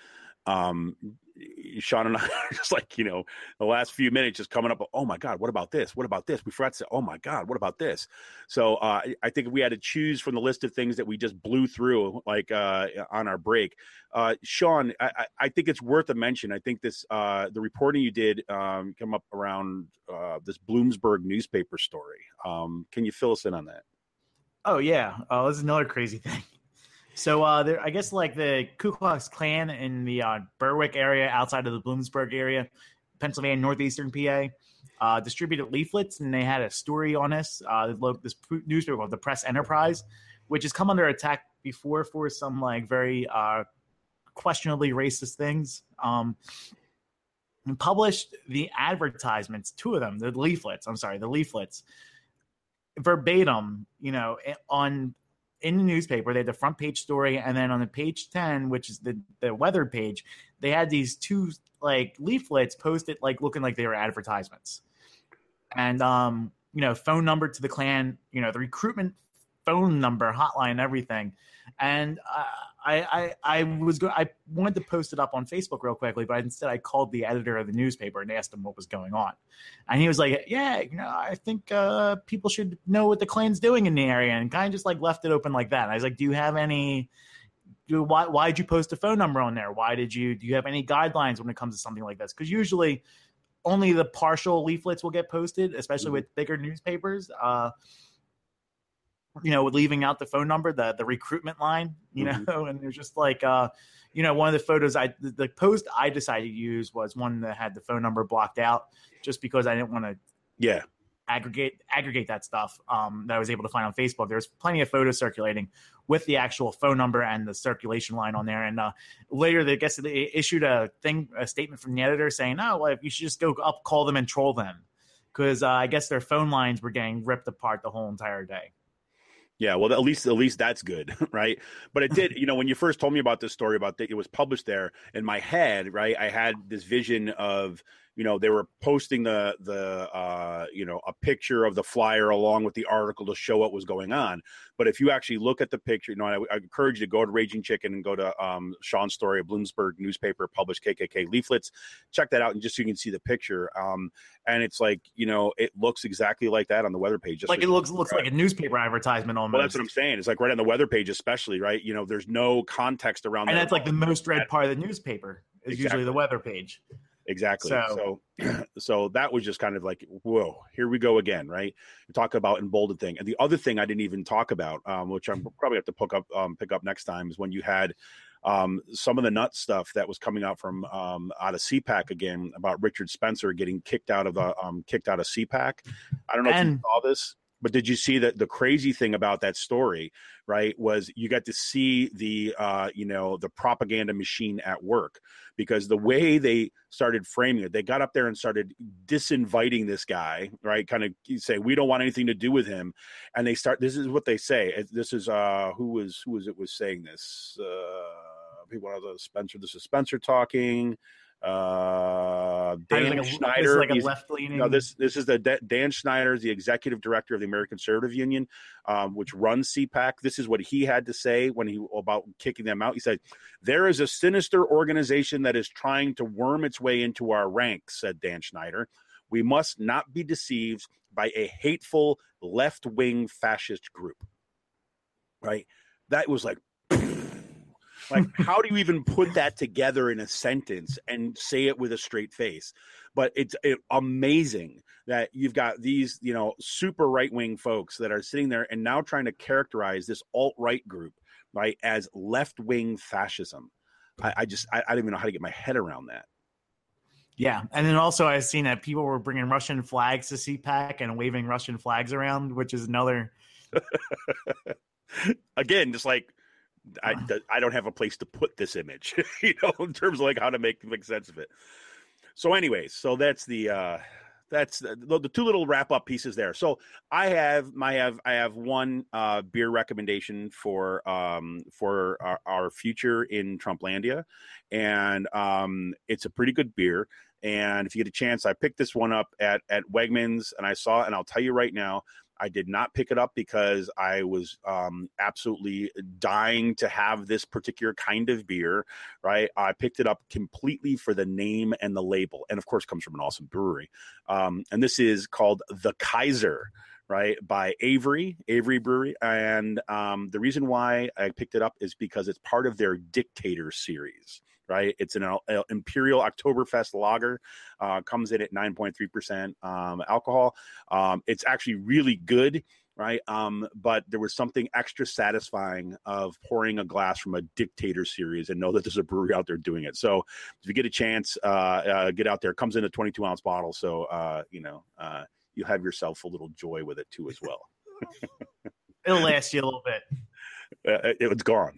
Sean and I are just like, you know, the last few minutes just coming up. Oh my God, what about this? What about this? We forgot to say, oh my God, what about this? So I think if we had to choose from the list of things that we just blew through, like on our break, Sean, I think it's worth a mention. I think this the reporting you did come up around this Bloomsburg newspaper story. Can you fill us in on that?
Oh yeah, this is another crazy thing. So I guess like the Ku Klux Klan in the Berwick area outside of the Bloomsburg area, Pennsylvania, northeastern PA, distributed leaflets, and they had a story on this. This newspaper called the Press Enterprise, which has come under attack before for some like very questionably racist things. And published the advertisements, 2 of them, the leaflets verbatim, you know, in the newspaper. They had the front page story, and then on the page 10, which is the weather page, they had these 2 like leaflets posted like looking like they were advertisements. And you know, phone number to the Klan, you know, the recruitment phone number, hotline, everything. And I wanted to post it up on Facebook real quickly, but instead I called the editor of the newspaper and asked him what was going on. And he was like, yeah, you know, I think people should know what the Klan's doing in the area, and kind of just like left it open like that. And I was like, do you have any, why did you post a phone number on there? Do you have any guidelines when it comes to something like this? Because usually only the partial leaflets will get posted, especially with bigger newspapers. leaving out the phone number, the recruitment line, and there's just like, one of the photos the post I decided to use was one that had the phone number blocked out just because I didn't want to aggregate that stuff that I was able to find on Facebook. There's plenty of photos circulating with the actual phone number and the circulation line on there. And later, they issued a statement from the editor saying, "Oh, well, you should just go up, call them, and troll them," because I guess their phone lines were getting ripped apart the whole entire day.
Yeah, well, at least that's good, right? But it did, when you first told me about this story about that, it was published there in my head, right? I had this vision of, they were posting a picture of the flyer along with the article to show what was going on. But if you actually look at the picture, I encourage you to go to Raging Chicken and go to Sean's story, a Bloomsburg newspaper published KKK leaflets. Check that out, and just so you can see the picture. And it's like, it looks exactly like that on the weather page.
Like it looks like a newspaper advertisement almost.
Well, that's what I'm saying. It's like right on the weather page, especially, right? There's no context around that.
And that's like the most read part of the newspaper is usually the weather page.
Exactly. So that was just kind of like, whoa, here we go again, right? We talk about emboldened thing. And the other thing I didn't even talk about, which I'm probably have to pick up next time, is when you had some of the nut stuff that was coming out from out of CPAC again about Richard Spencer getting kicked out of CPAC. I don't know if you saw this. But did you see that the crazy thing about that story, right, was you got to see the propaganda machine at work, because the way they started framing it, they got up there and started disinviting this guy, right, kind of say, we don't want anything to do with him. And this is what they say. This is who was saying this? People know Spencer. This is Spencer talking. Dan Schneider,
like a left-leaning.
This is Dan Schneider is the executive director of the American Conservative Union, which runs CPAC. This is what he had to say about kicking them out. He said, "There is a sinister organization that is trying to worm its way into our ranks," said Dan Schneider. "We must not be deceived by a hateful left-wing fascist group." Right? That was like. Like, how do you even put that together in a sentence and say it with a straight face? But it's amazing that you've got these, super right-wing folks that are sitting there and now trying to characterize this alt-right group, right, as left-wing fascism. I don't even know how to get my head around that.
Yeah, and then also I've seen that people were bringing Russian flags to CPAC and waving Russian flags around, which is another.
Again, just like. I don't have a place to put this image, in terms of like how to make sense of it. So anyways, so that's the two little wrap up pieces there. So I have one beer recommendation for our future in Trumplandia, and it's a pretty good beer. And if you get a chance, I picked this one up at Wegmans, and I saw it, and I'll tell you right now, I did not pick it up because I was absolutely dying to have this particular kind of beer, right? I picked it up completely for the name and the label, and of course comes from an awesome brewery. And this is called The Kaiser, right, by Avery Brewery. And the reason why I picked it up is because it's part of their Dictator series. Right, it's an Imperial Oktoberfest lager, comes in at 9.3% alcohol. It's actually really good, right? But there was something extra satisfying of pouring a glass from a Dictator series and know that there's a brewery out there doing it. So if you get a chance, get out there. It comes in a 22-ounce bottle, so you have yourself a little joy with it too as well.
It'll last you a little bit.
It was gone.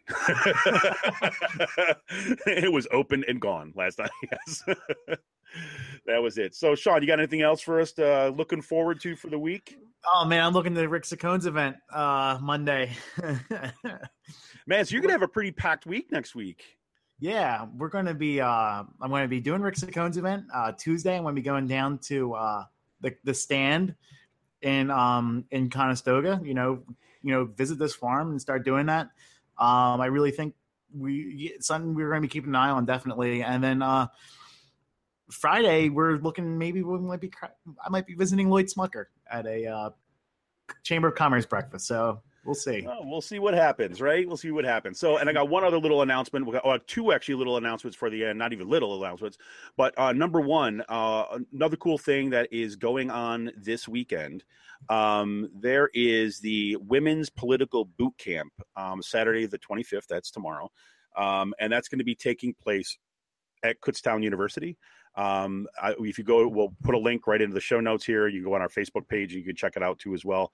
It was open and gone last night. Yes. That was it. So, Sean, you got anything else for us looking forward to for the week?
Oh, man, I'm looking to the Rick Saccone's event Monday.
Man, so you're going to have a pretty packed week next week.
Yeah, we're going to be I'm going to be doing Rick Saccone's event Tuesday. I'm going to be going down to the stand in Conestoga, visit this farm and start doing that. I really think something we're going to be keeping an eye on, definitely. And then Friday, we're looking, I might be visiting Lloyd Smucker at a Chamber of Commerce breakfast. So We'll see.
We'll see what happens, right? We'll see what happens. So, and I got one other little announcement. We got two actually little announcements for the end, not even little announcements. But number one, another cool thing that is going on this weekend. There is the Women's Political Boot Camp, Saturday the 25th. That's tomorrow. And that's going to be taking place at Kutztown University. If you go, we'll put a link right into the show notes here. You can go on our Facebook page. You can check it out too as well.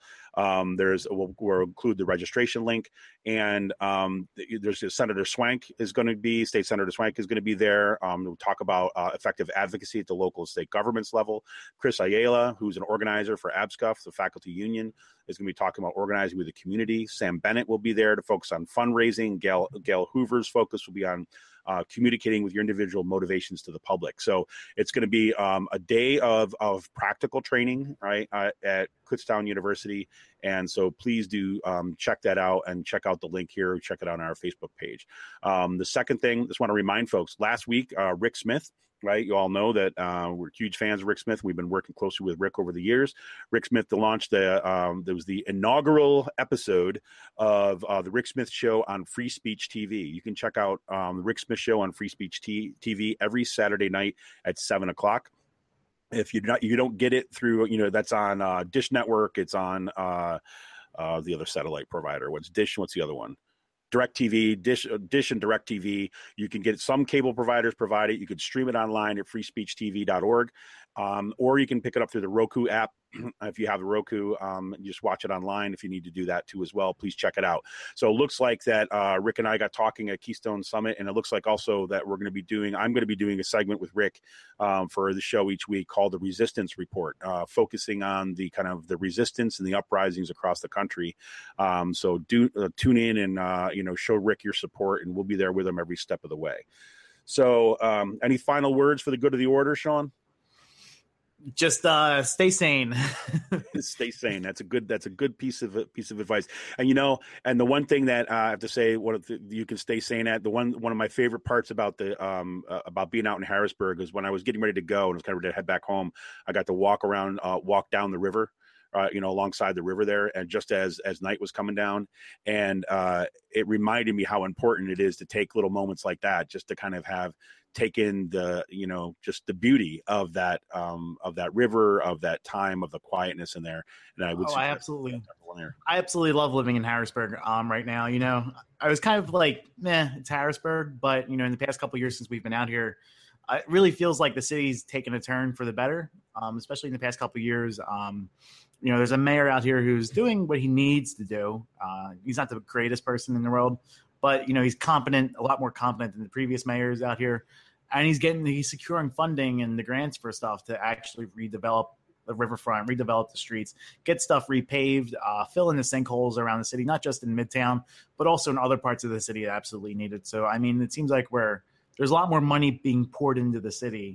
We'll include the registration link, and there's Senator Swank is going to be, State Senator Swank is going to be there. We'll talk about effective advocacy at the local and state governments level. Chris Ayala, who's an organizer for ABSCUF, the faculty union, is going to be talking about organizing with the community. Sam Bennett will be there to focus on fundraising. Gail Hoover's focus will be on communicating with your individual motivations to the public. So it's going to be a day of practical training, right, at Kutztown University. And so please do check that out and check out the link here. Check it out on our Facebook page. The second thing, just want to remind folks, last week, Rick Smith, right? You all know that we're huge fans of Rick Smith. We've been working closely with Rick over the years. Rick Smith launched there was the inaugural episode of the Rick Smith Show on Free Speech TV. You can check out the Rick Smith Show on Free Speech TV every Saturday night at 7:00. If you don't get it through, that's on Dish Network. It's on the other satellite provider. What's Dish? What's the other one? DirecTV, Dish and DirecTV. You can get some cable providers provide it. You could stream it online at freespeechtv.org, or you can pick it up through the Roku app. If you have the Roku, you just watch it online. If you need to do that too as well, please check it out. So it looks like that Rick and I got talking at Keystone Summit, and it looks like also that I'm going to be doing a segment with Rick for the show each week called the Resistance Report, focusing on the kind of the resistance and the uprisings across the country. So do tune in and show Rick your support, and we'll be there with him every step of the way. So any final words for the good of the order, Sean?
Just stay sane.
Stay sane. That's a good piece of advice. And and the one thing that I have to say, you can stay sane at, one of my favorite parts about about being out in Harrisburg is when I was getting ready to go and was kind of ready to head back home, I got to walk down the river. Alongside the river there, and just as night was coming down, and it reminded me how important it is to take little moments like that, just to kind of have taken the just the beauty of that river, of that time, of the quietness in there. And I absolutely love living in Harrisburg
right now. I was kind of like, it's Harrisburg, but in the past couple of years since we've been out here, it really feels like the city's taken a turn for the better, especially in the past couple of years. There's a mayor out here who's doing what he needs to do. He's not the greatest person in the world, but he's competent, a lot more competent than the previous mayors out here. And he's securing funding and the grants for stuff to actually redevelop the riverfront, redevelop the streets, get stuff repaved, fill in the sinkholes around the city, not just in Midtown, but also in other parts of the city that absolutely need it. So, it seems like there's a lot more money being poured into the city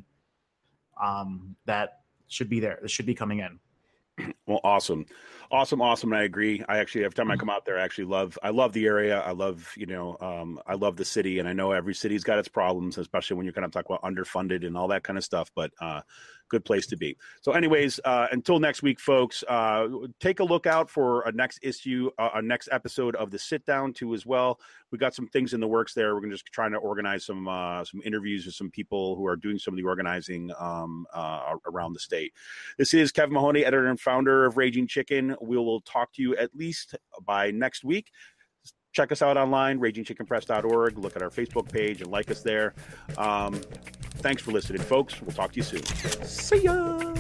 that should be there. That should be coming in.
Well, awesome. And I agree. I actually, every time I come out there, I love the area. I love, I love the city, and I know every city's got its problems, especially when you're kind of talking about underfunded and all that kind of stuff, but good place to be. So anyways, until next week, folks, take a look out for a next episode of the Sit Down too as well. We got some things in the works there. We're going to just trying to organize some interviews with some people who are doing some of the organizing around the state. This is Kevin Mahoney, editor and founder of Raging Chicken. We will talk to you at least by next week. Check us out online, ragingchickenpress.org. Look at our Facebook page and like us there. Thanks for listening, folks. We'll talk to you soon. See ya.